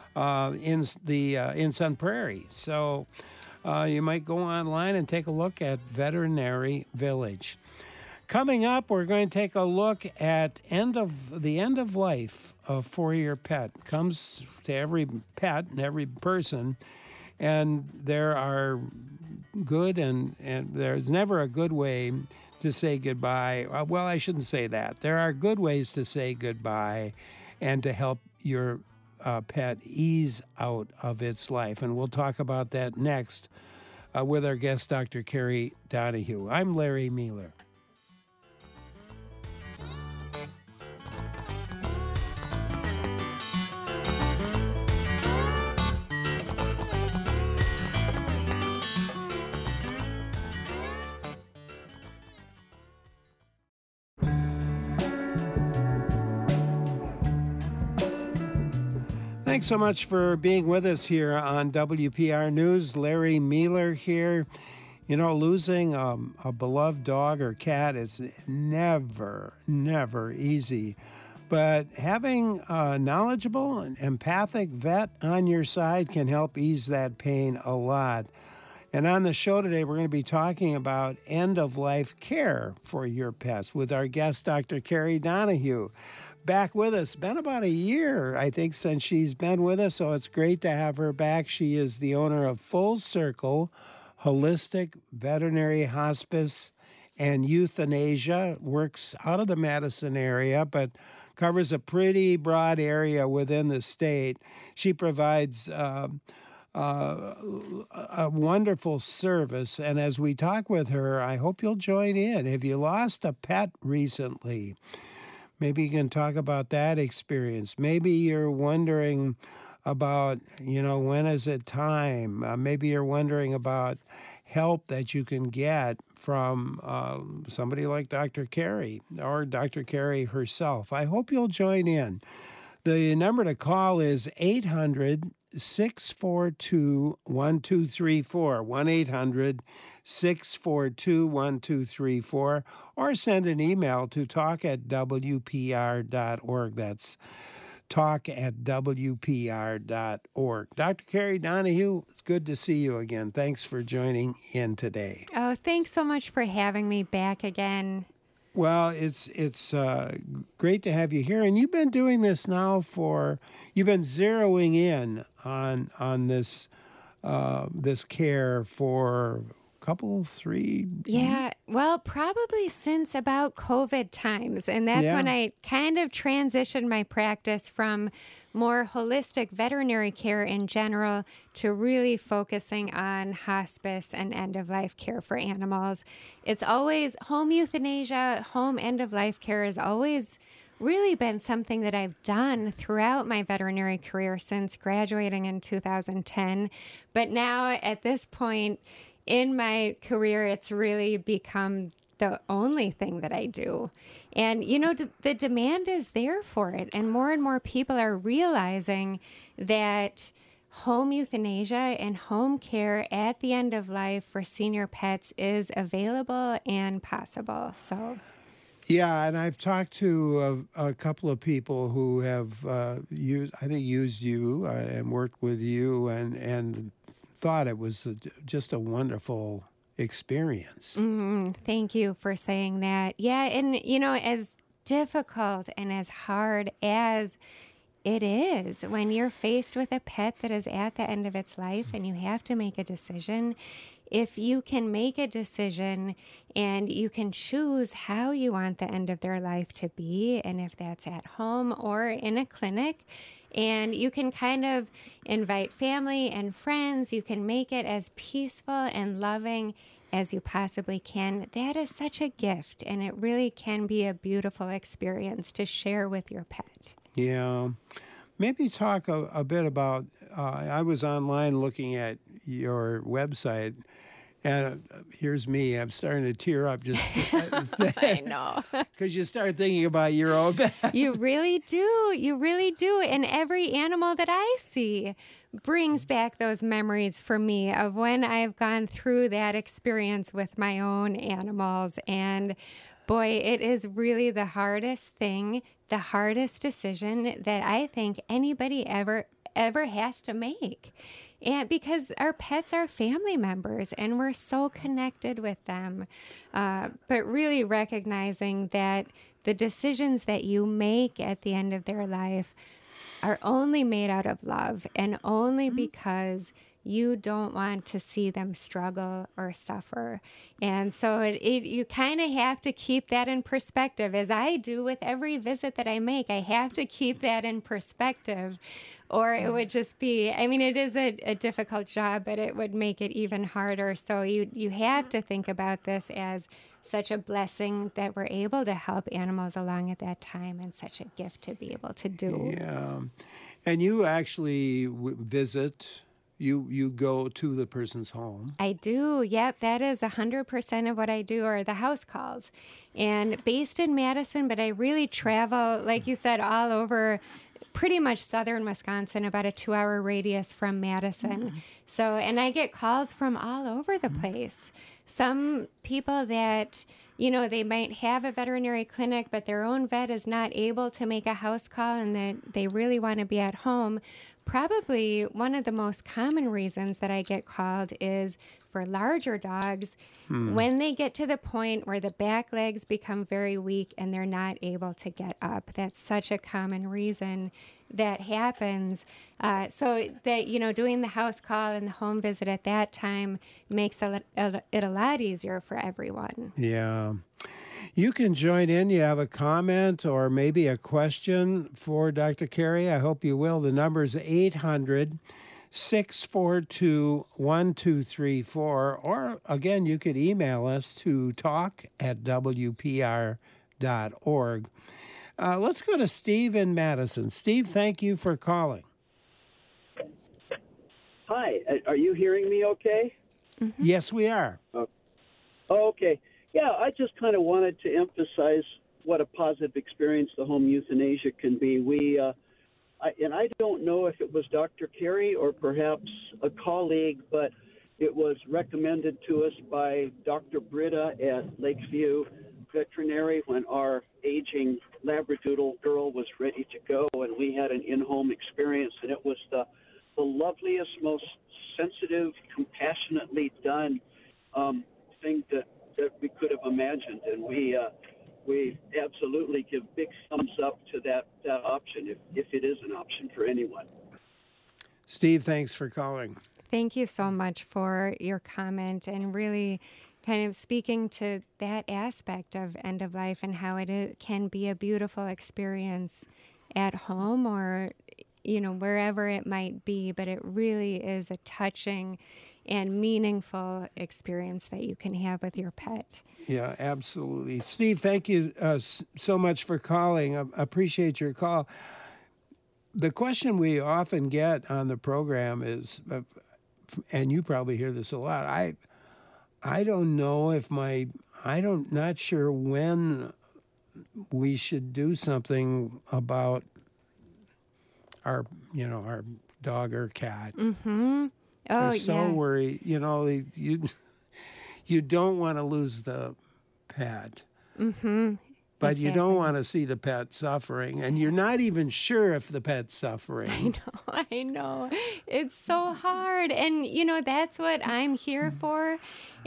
[SPEAKER 1] in Sun Prairie. So you might go online and take a look at Veterinary Village. Coming up, we're going to take a look at the end of life for your pet. Comes to every pet and every person, and there are good and there's never a good way to say goodbye. Well, I shouldn't say that. There are good ways to say goodbye and to help your pet ease out of its life. And we'll talk about that next with our guest, Dr. Carrie Donahue. I'm Larry Mueller. Thanks so much for being with us here on WPR News. Larry Mueller here. You know, losing a beloved dog or cat is never easy. But having a knowledgeable and empathic vet on your side can help ease that pain a lot. And on the show today, we're going to be talking about end-of-life care for your pets with our guest, Dr. Carrie Donahue. Back with us. Been about a year, I think, since she's been with us, so it's great to have her back. She is the owner of Full Circle Holistic Veterinary Hospice and Euthanasia. Works out of the Madison area, but covers a pretty broad area within the state. She provides a wonderful service, and as we talk with her, I hope you'll join in. Have you lost a pet recently? Maybe you can talk about that experience. Maybe you're wondering about, when is it time? Maybe you're wondering about help that you can get from somebody like Dr. Carey or Dr. Carey herself. I hope you'll join in. The number to call is 800-642-1234, 1-800-642-1234, or send an email to talk@wpr.org. That's talk@wpr.org. Dr. Carey Donahue, it's good to see you again. Thanks for joining in today.
[SPEAKER 21] Oh, thanks so much for having me back again.
[SPEAKER 1] Well, it's great to have you here, and you've been doing this now you've been zeroing in on this this care for three.
[SPEAKER 21] Yeah, well, probably since about COVID times. And that's when I kind of transitioned my practice from more holistic veterinary care in general to really focusing on hospice and end-of-life care for animals. It's always home euthanasia, home end-of-life care has always really been something that I've done throughout my veterinary career since graduating in 2010. But now at this point in my career, it's really become the only thing that I do. And, the demand is there for it. And more people are realizing that home euthanasia and home care at the end of life for senior pets is available and possible. So,
[SPEAKER 1] yeah, and I've talked to a couple of people who have used you and worked with you and thought it was just a wonderful experience.
[SPEAKER 21] Thank you for saying that. Yeah, and as difficult and as hard as it is when you're faced with a pet that is at the end of its life and you have to make a decision, if you can make a decision and you can choose how you want the end of their life to be, and if that's at home or in a clinic, and you can kind of invite family and friends, you can make it as peaceful and loving as you possibly can. That is such a gift, and it really can be a beautiful experience to share with your pet.
[SPEAKER 1] Yeah. Maybe talk a bit about, I was online looking at your website, and here's me. I'm starting to tear up just.
[SPEAKER 21] I know.
[SPEAKER 1] Because you start thinking about your own pet.
[SPEAKER 21] You really do. You really do. And every animal that I see brings back those memories for me of when I've gone through that experience with my own animals. And boy, it is really the hardest thing, the hardest decision that I think anybody ever has to make. And because our pets are family members and we're so connected with them. But really recognizing that the decisions that you make at the end of their life are only made out of love and only because you don't want to see them struggle or suffer. And so you kind of have to keep that in perspective, as I do with every visit that I make. I have to keep that in perspective, or it would just be, it is a difficult job, but it would make it even harder. So you have to think about this as such a blessing that we're able to help animals along at that time, and such a gift to be able to do.
[SPEAKER 1] Yeah. And you actually visit... You go to the person's home.
[SPEAKER 21] I do. Yep. That is 100% of what I do are the house calls. And based in Madison, but I really travel, like you said, all over pretty much southern Wisconsin, about a 2-hour radius from Madison. So, and I get calls from all over the place. Some people that, they might have a veterinary clinic, but their own vet is not able to make a house call and that they really want to be at home. Probably one of the most common reasons that I get called is for larger dogs when they get to the point where the back legs become very weak and they're not able to get up. That's such a common reason that happens. So that, doing the house call and the home visit at that time makes it a lot easier for everyone.
[SPEAKER 1] Yeah. You can join in. You have a comment or maybe a question for Dr. Carey. I hope you will. The number is 800-642-1234. Or, again, you could email us to talk@wpr.org. Let's go to Steve in Madison. Steve, thank you for calling.
[SPEAKER 22] Hi. Are you hearing me okay?
[SPEAKER 1] Yes, we are.
[SPEAKER 3] Okay. Yeah, I just kind of wanted to emphasize what a positive experience the home euthanasia can be. I don't know if it was Dr. Carey or perhaps a colleague, but it was recommended to us by Dr. Britta at Lakeview Veterinary when our aging Labradoodle girl was ready to go, and we had an in-home experience, and it was the loveliest, most sensitive, compassionately done thing that we could have imagined, and we absolutely give big thumbs up to that option if it is an option for anyone.
[SPEAKER 1] Steve, thanks for calling.
[SPEAKER 21] Thank you so much for your comment and really kind of speaking to that aspect of end of life and how can be a beautiful experience at home or, wherever it might be, but it really is a touching and meaningful experience that you can have with your pet.
[SPEAKER 1] Yeah, absolutely. Steve, thank you so much for calling. I appreciate your call. The question we often get on the program is, and you probably hear this a lot, I don't know if not sure when we should do something about our dog or cat.
[SPEAKER 21] Mm-hmm. Oh,
[SPEAKER 1] They're so worried. You don't want to lose the pet.
[SPEAKER 21] Mm-hmm.
[SPEAKER 1] But
[SPEAKER 21] exactly.
[SPEAKER 1] You don't want to see the pet suffering, and you're not even sure if the pet's suffering.
[SPEAKER 21] I know. It's so hard. And, that's what I'm here for.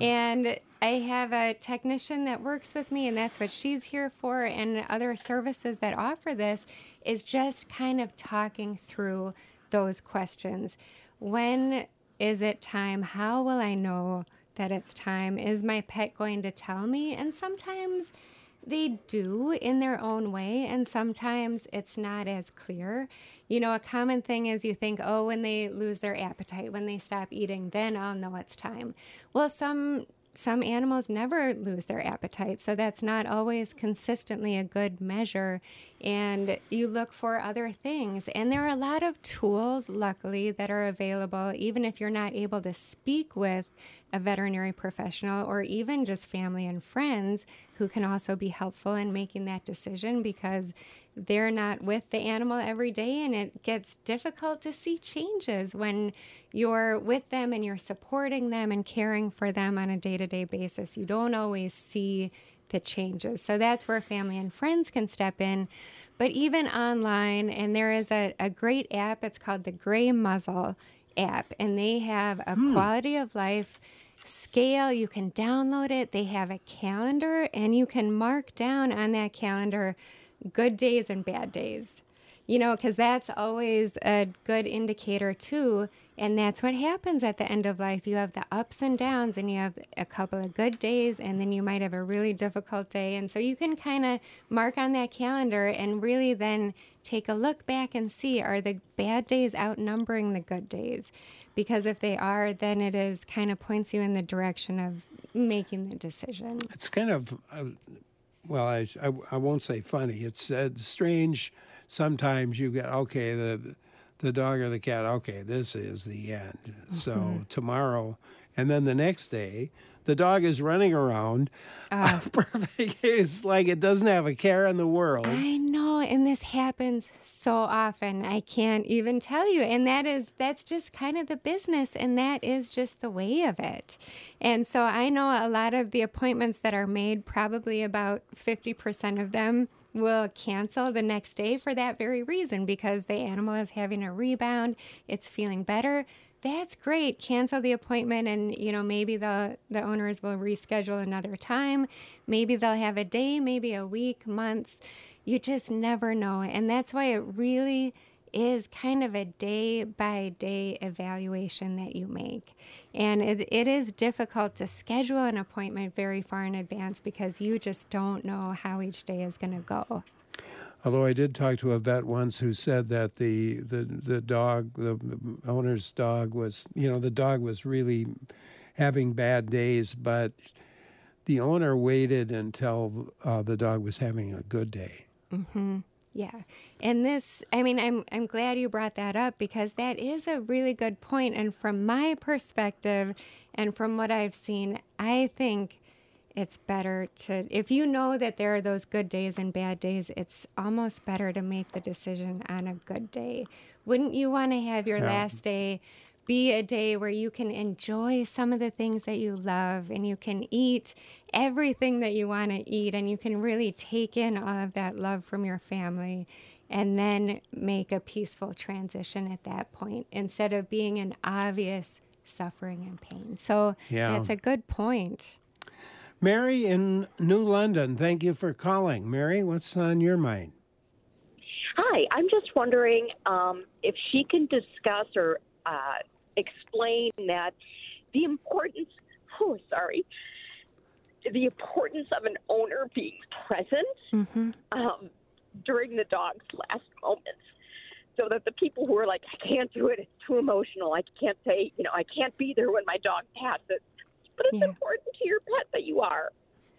[SPEAKER 21] And I have a technician that works with me, and that's what she's here for. And other services that offer this is just kind of talking through those questions. When is it time? How will I know that it's time? Is my pet going to tell me? And sometimes they do in their own way, and sometimes it's not as clear. A common thing is you think, when they lose their appetite, when they stop eating, then I'll know it's time. Well, some animals never lose their appetite, so that's not always consistently a good measure, and you look for other things. And there are a lot of tools, luckily, that are available, even if you're not able to speak with a veterinary professional or even just family and friends who can also be helpful in making that decision because they're not with the animal every day, and it gets difficult to see changes when you're with them and you're supporting them and caring for them on a day-to-day basis. You don't always see the changes. So that's where family and friends can step in. But even online, and there is a great app, it's called the Gray Muzzle app, and they have a quality of life scale. You can download it. They have a calendar, and you can mark down on that calendar good days and bad days, because that's always a good indicator too. And that's what happens at the end of life. You have the ups and downs, and you have a couple of good days, and then you might have a really difficult day. And so you can kind of mark on that calendar and really then take a look back and see, are the bad days outnumbering the good days? Because if they are, then it is kind of points you in the direction of making the decision.
[SPEAKER 1] It's kind of, I won't say funny. It's strange. Sometimes you get, the dog or the cat, this is the end. Mm-hmm. So tomorrow, and then the next day, the dog is running around. Perfect. It's like it doesn't have a care in the world.
[SPEAKER 21] I know, and this happens so often. I can't even tell you. And that's just kind of the business, and that is just the way of it. And so I know a lot of the appointments that are made, probably about 50% of them will cancel the next day for that very reason, because the animal is having a rebound, it's feeling better. That's great. Cancel the appointment, and maybe the owners will reschedule another time. Maybe they'll have a day, maybe a week, months. You just never know. And that's why it really is kind of a day-by-day evaluation that you make. And it is difficult to schedule an appointment very far in advance because you just don't know how each day is going to go.
[SPEAKER 1] Although I did talk to a vet once who said that the dog, the owner's dog was, the dog was really having bad days, but the owner waited until the dog was having a good day.
[SPEAKER 21] Mm-hmm. Yeah. And this, I mean, I'm glad you brought that up because that is a really good point. And from my perspective and from what I've seen, I think it's better to, if you know that there are those good days and bad days, it's almost better to make the decision on a good day. Wouldn't you want to have your last day be a day where you can enjoy some of the things that you love and you can eat everything that you want to eat and you can really take in all of that love from your family and then make a peaceful transition at that point instead of being in obvious suffering and pain. So that's a good point.
[SPEAKER 1] Mary in New London, thank you for calling. Mary, what's on your mind?
[SPEAKER 4] Hi, I'm just wondering if she can discuss or explain that the importance, the importance of an owner being present during the dog's last moments, so that the people who are like, I can't do it, it's too emotional, I can't say, I can't be there when my dog passes. But it's important to your pet that you are.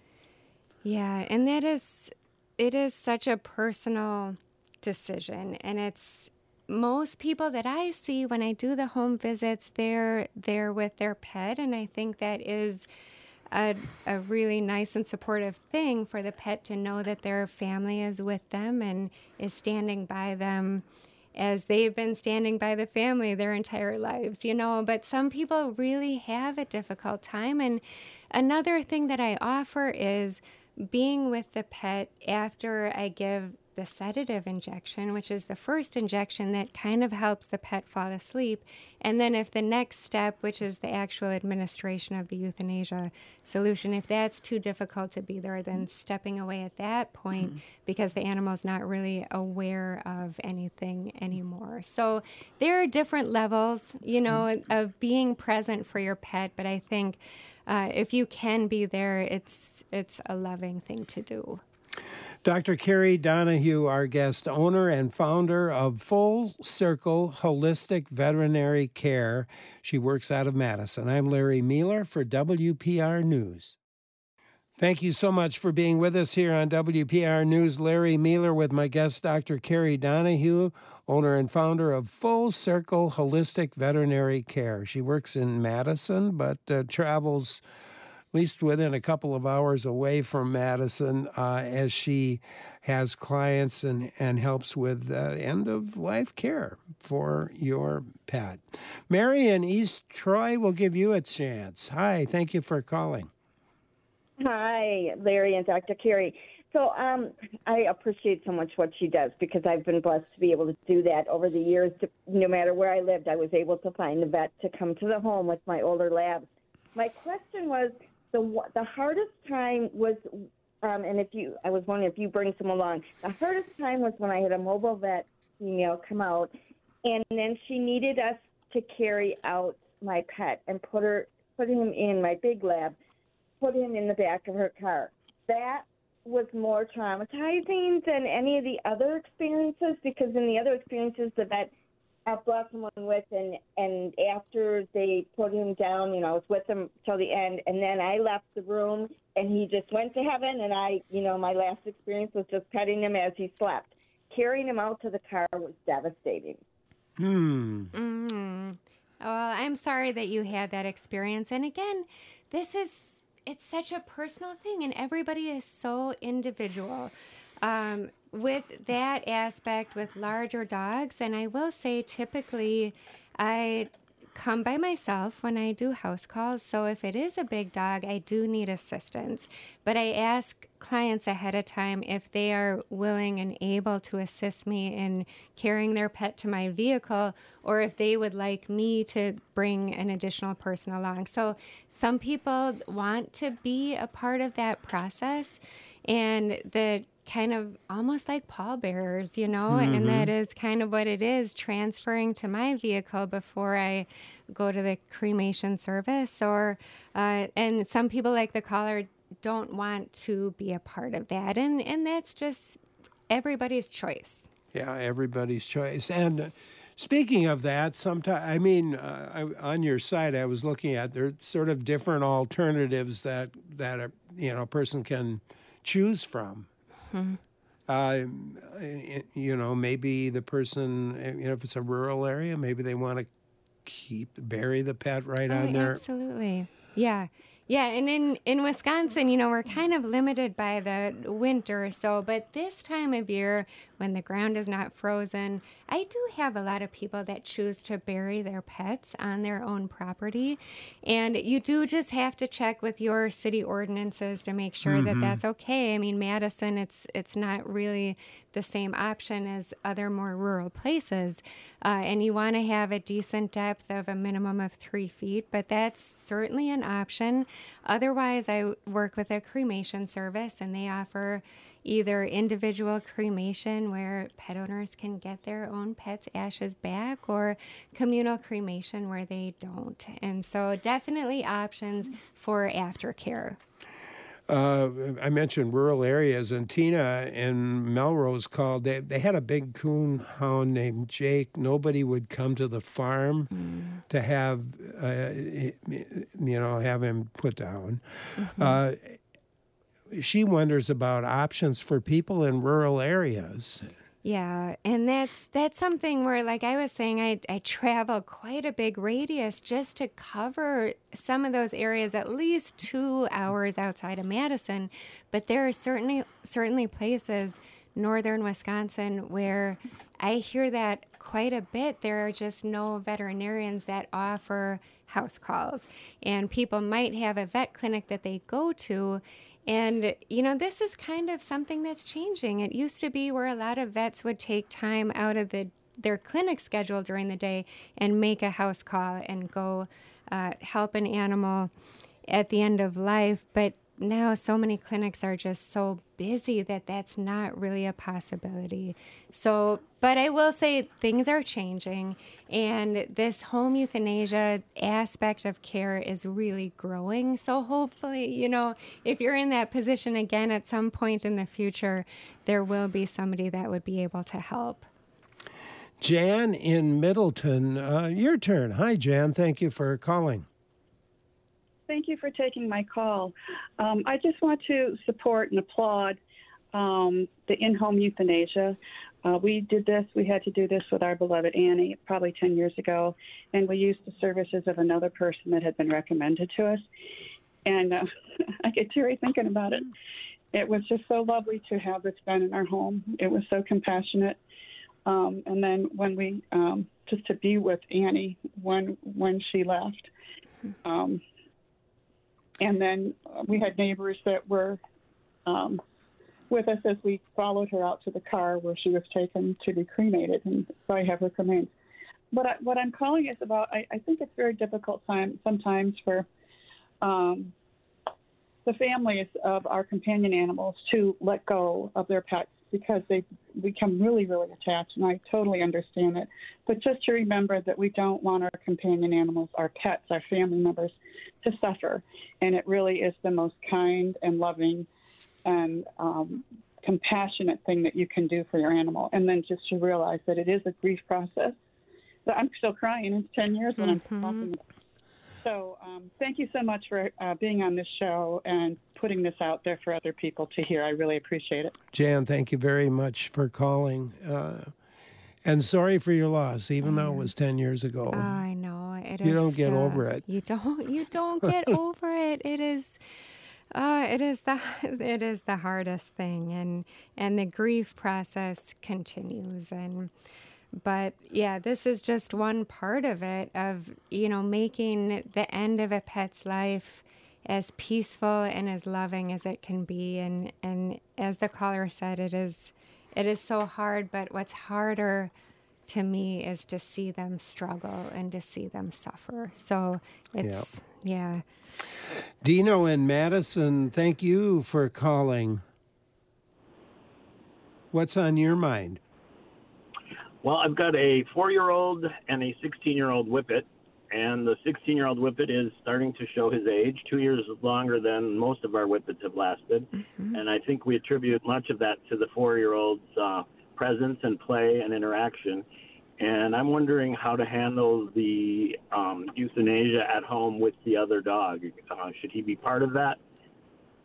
[SPEAKER 21] Yeah, and it is such a personal decision, and it's most people that I see when I do the home visits, they're there with their pet, and I think that is a really nice and supportive thing for the pet to know that their family is with them and is standing by them as they've been standing by the family their entire lives, But some people really have a difficult time. And another thing that I offer is being with the pet after I give the sedative injection, which is the first injection that kind of helps the pet fall asleep. And then if the next step, which is the actual administration of the euthanasia solution, if that's too difficult to be there, then stepping away at that point because the animal's not really aware of anything anymore. So there are different levels, of being present for your pet. But I think if you can be there, it's a loving thing to do.
[SPEAKER 1] Dr. Carrie Donahue, our guest, owner and founder of Full Circle Holistic Veterinary Care. She works out of Madison. I'm Larry Mueller for WPR News. Thank you so much for being with us here on WPR News. Larry Mueller with my guest, Dr. Carrie Donahue, owner and founder of Full Circle Holistic Veterinary Care. She works in Madison, but travels at least within a couple of hours away from Madison, as she has clients and helps with end-of-life care for your pet. Mary in East Troy will give you a chance. Hi, thank you for calling.
[SPEAKER 22] Hi, Larry and Dr. Carrie. So I appreciate so much what she does because I've been blessed to be able to do that over the years. No matter where I lived, I was able to find a vet to come to the home with my older labs. My question was, the hardest time was, I was wondering if you bring some along. The hardest time was when I had a mobile vet female come out, and then she needed us to carry out my pet and put him in my big lab, put him in the back of her car. That was more traumatizing than any of the other experiences because in the other experiences, the vet I brought someone with, and after they put him down, I was with him till the end, and then I left the room, and he just went to heaven, and my last experience was just petting him as he slept. Carrying him out to the car was devastating.
[SPEAKER 21] Well, I'm sorry that you had that experience, and again, it's such a personal thing, and everybody is so individual. With that aspect with larger dogs, and I will say typically I come by myself when I do house calls, so if it is a big dog, I do need assistance. But I ask clients ahead of time if they are willing and able to assist me in carrying their pet to my vehicle or if they would like me to bring an additional person along. So some people want to be a part of that process, and the kind of almost like pallbearers, and that is kind of what it is, transferring to my vehicle before I go to the cremation service. Or and some people, like the caller, don't want to be a part of that, and that's just everybody's choice.
[SPEAKER 1] Yeah, everybody's choice. And speaking of that, sometimes on your site, I was looking at there's sort of different alternatives that a person can choose from. Maybe the person, if it's a rural area, maybe they want to bury the pet right on there.
[SPEAKER 21] Absolutely. Yeah. Yeah, and in Wisconsin, we're kind of limited by the winter, but this time of year, when the ground is not frozen, I do have a lot of people that choose to bury their pets on their own property. And you do just have to check with your city ordinances to make sure that that's okay. I mean, Madison, it's not really the same option as other more rural places. And you want to have a decent depth of a minimum of 3 feet, but that's certainly an option. Otherwise, I work with a cremation service, and they offer either individual cremation where pet owners can get their own pet's ashes back, or communal cremation where they don't. And so definitely options for aftercare.
[SPEAKER 1] I mentioned rural areas, and Tina in Melrose called. They had a big coon hound named Jake. Nobody would come to the farm to have him put down. She wonders about options for people in rural areas.
[SPEAKER 21] Yeah, and that's something where, like I was saying, I travel quite a big radius just to cover some of those areas, at least 2 hours outside of Madison. But there are certainly places, northern Wisconsin, where I hear that quite a bit. There are just no veterinarians that offer house calls, and people might have a vet clinic that they go to. And, this is kind of something that's changing. It used to be where a lot of vets would take time out of their clinic schedule during the day and make a house call and go help an animal at the end of life. But now so many clinics are just so busy that that's not really a possibility. But I will say things are changing, and this home euthanasia aspect of care is really growing. So hopefully, if you're in that position again at some point in the future, there will be somebody that would be able to help.
[SPEAKER 1] Jan in Middleton, your turn. Hi, Jan. Thank you for calling.
[SPEAKER 16] Thank you for taking my call. I just want to support and applaud the in-home euthanasia. We had to do this with our beloved Annie probably 10 years ago, and we used the services of another person that had been recommended to us. And I get teary thinking about it. It was just so lovely to have this done in our home. It was so compassionate. And then when we, just to be with Annie when she left, and then we had neighbors that were with us as we followed her out to the car where she was taken to be cremated, and so I have her remains. But what I'm calling is about, I think it's very difficult sometimes for the families of our companion animals to let go of their pets because they become really, really attached, and I totally understand it. But just to remember that we don't want our companion animals, our pets, our family members, to suffer. And it really is the most kind and loving and compassionate thing that you can do for your animal. And then just to realize that it is a grief process. So I'm still crying. It's 10 years when I'm talking about it. So thank you so much for being on this show and putting this out there for other people to hear. I really appreciate it.
[SPEAKER 1] Jan, thank you very much for calling. And sorry for your loss, even though it was 10 years ago.
[SPEAKER 21] Oh, I know.
[SPEAKER 1] You don't get over it.
[SPEAKER 21] You don't get over it. It is the hardest thing, and the grief process continues. But yeah, this is just one part of it, of, making the end of a pet's life as peaceful and as loving as it can be. And as the caller said, it is so hard, but what's harder to me is to see them struggle and to see them suffer. So it's, yeah.
[SPEAKER 1] Dino in Madison, thank you for calling. What's on your mind?
[SPEAKER 5] Well, I've got a 4-year-old and a 16-year-old Whippet, and the 16-year-old Whippet is starting to show his age, 2 years longer than most of our Whippets have lasted. Mm-hmm. And I think we attribute much of that to the 4-year-old's presence and play and interaction. And I'm wondering how to handle the euthanasia at home with the other dog. Should he be part of that?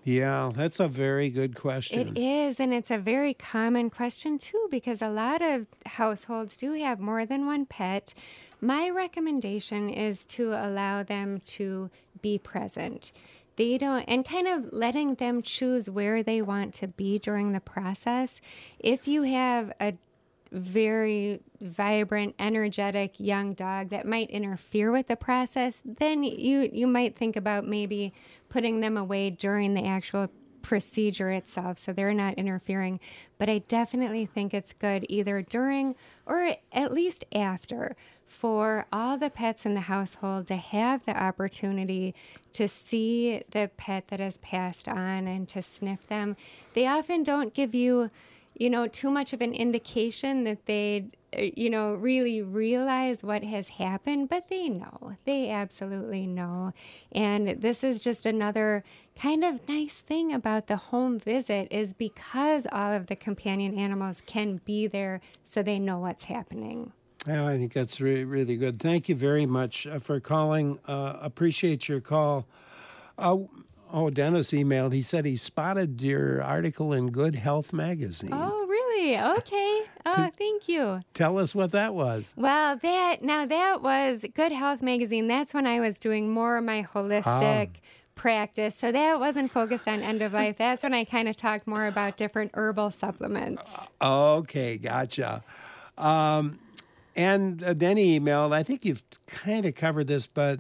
[SPEAKER 1] Yeah, that's a very good question.
[SPEAKER 21] It is, and it's a very common question too, because a lot of households do have more than one pet. My recommendation is to allow them to be present. They don't, and kind of letting them choose where they want to be during the process. If you have a very vibrant, energetic young dog that might interfere with the process, then you might think about maybe putting them away during the actual procedure itself so they're not interfering. But I definitely think it's good either during or at least after for all the pets in the household to have the opportunity to see the pet that has passed on and to sniff them. They often don't give you too much of an indication that they, really realize what has happened, but they know. They absolutely know. And this is just another kind of nice thing about the home visit is because all of the companion animals can be there so they know what's happening.
[SPEAKER 1] Yeah, I think that's really good. Thank you very much for calling. Appreciate your call. Dennis emailed. He said he spotted your article in Good Health magazine.
[SPEAKER 21] Oh, really? Okay. Oh, thank you.
[SPEAKER 1] Tell us what that was.
[SPEAKER 21] Well, that was Good Health magazine. That's when I was doing more of my holistic practice. So that wasn't focused on end of life. That's when I kind of talked more about different herbal supplements.
[SPEAKER 1] Okay, gotcha. And Denny emailed, I think you've kind of covered this, but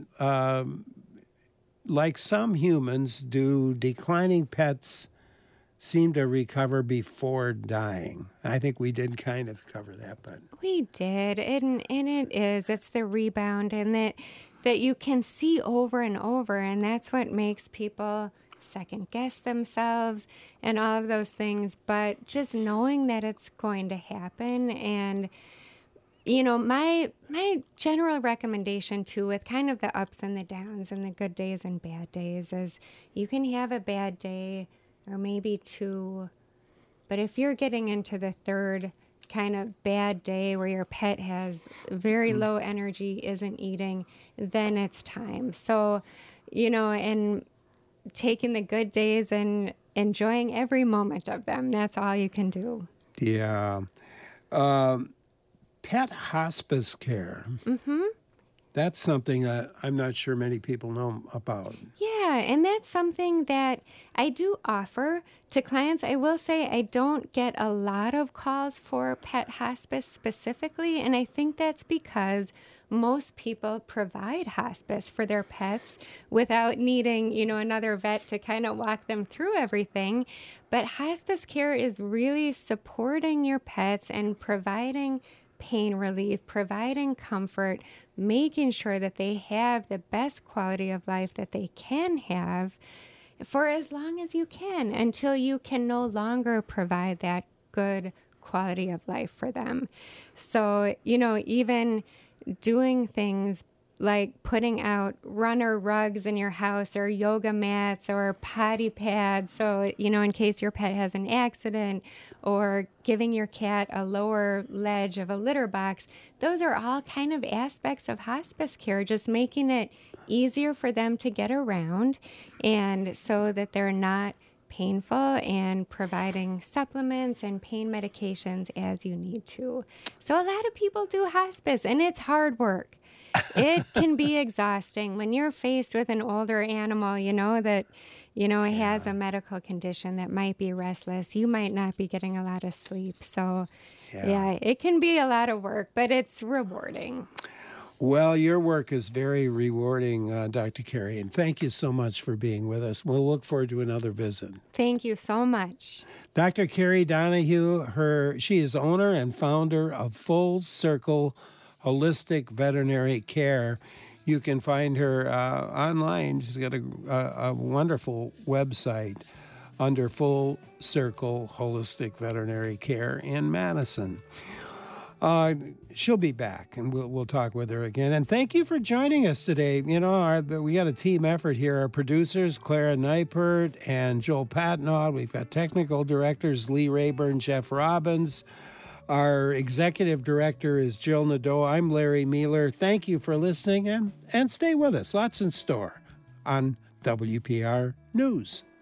[SPEAKER 1] like some humans, do declining pets seem to recover before dying? I think we did kind of cover that, but
[SPEAKER 21] we did, and it's the rebound, and that you can see over and over, and that's what makes people second guess themselves and all of those things. But just knowing that it's going to happen, and my general recommendation too, with kind of the ups and the downs and the good days and bad days, is you can have a bad day or maybe two, but if you're getting into the third kind of bad day where your pet has very low energy, isn't eating, then it's time. So, and taking the good days and enjoying every moment of them, that's all you can do.
[SPEAKER 1] Yeah. Pet hospice care. Mm-hmm. That's something that I'm not sure many people know about.
[SPEAKER 21] Yeah, and that's something that I do offer to clients. I will say I don't get a lot of calls for pet hospice specifically, and I think that's because most people provide hospice for their pets without needing, another vet to kind of walk them through everything. But hospice care is really supporting your pets and providing pain relief, providing comfort, making sure that they have the best quality of life that they can have for as long as you can, until you can no longer provide that good quality of life for them. So, even doing things like putting out runner rugs in your house or yoga mats or potty pads, so, in case your pet has an accident, or giving your cat a lower ledge of a litter box, those are all kind of aspects of hospice care, just making it easier for them to get around and so that they're not painful, and providing supplements and pain medications as you need to. So a lot of people do hospice, and it's hard work. It can be exhausting when you're faced with an older animal, that, has a medical condition that might be restless. You might not be getting a lot of sleep. So, yeah, it can be a lot of work, but it's rewarding.
[SPEAKER 1] Well, your work is very rewarding, Dr. Carey, and thank you so much for being with us. We'll look forward to another visit.
[SPEAKER 21] Thank you so much.
[SPEAKER 1] Dr. Carey Donahue, she is owner and founder of Full Circle Holistic Veterinary Care. You can find her online. She's got a wonderful website under Full Circle Holistic Veterinary Care in Madison. She'll be back, and we'll talk with her again. And thank you for joining us today. We got a team effort here. Our producers, Clara Neipert and Joel Patnaud. We've got technical directors, Lee Rayburn, Jeff Robbins. Our executive director is Jill Nadeau. I'm Larry Mueller. Thank you for listening, and stay with us. Lots in store on WPR News.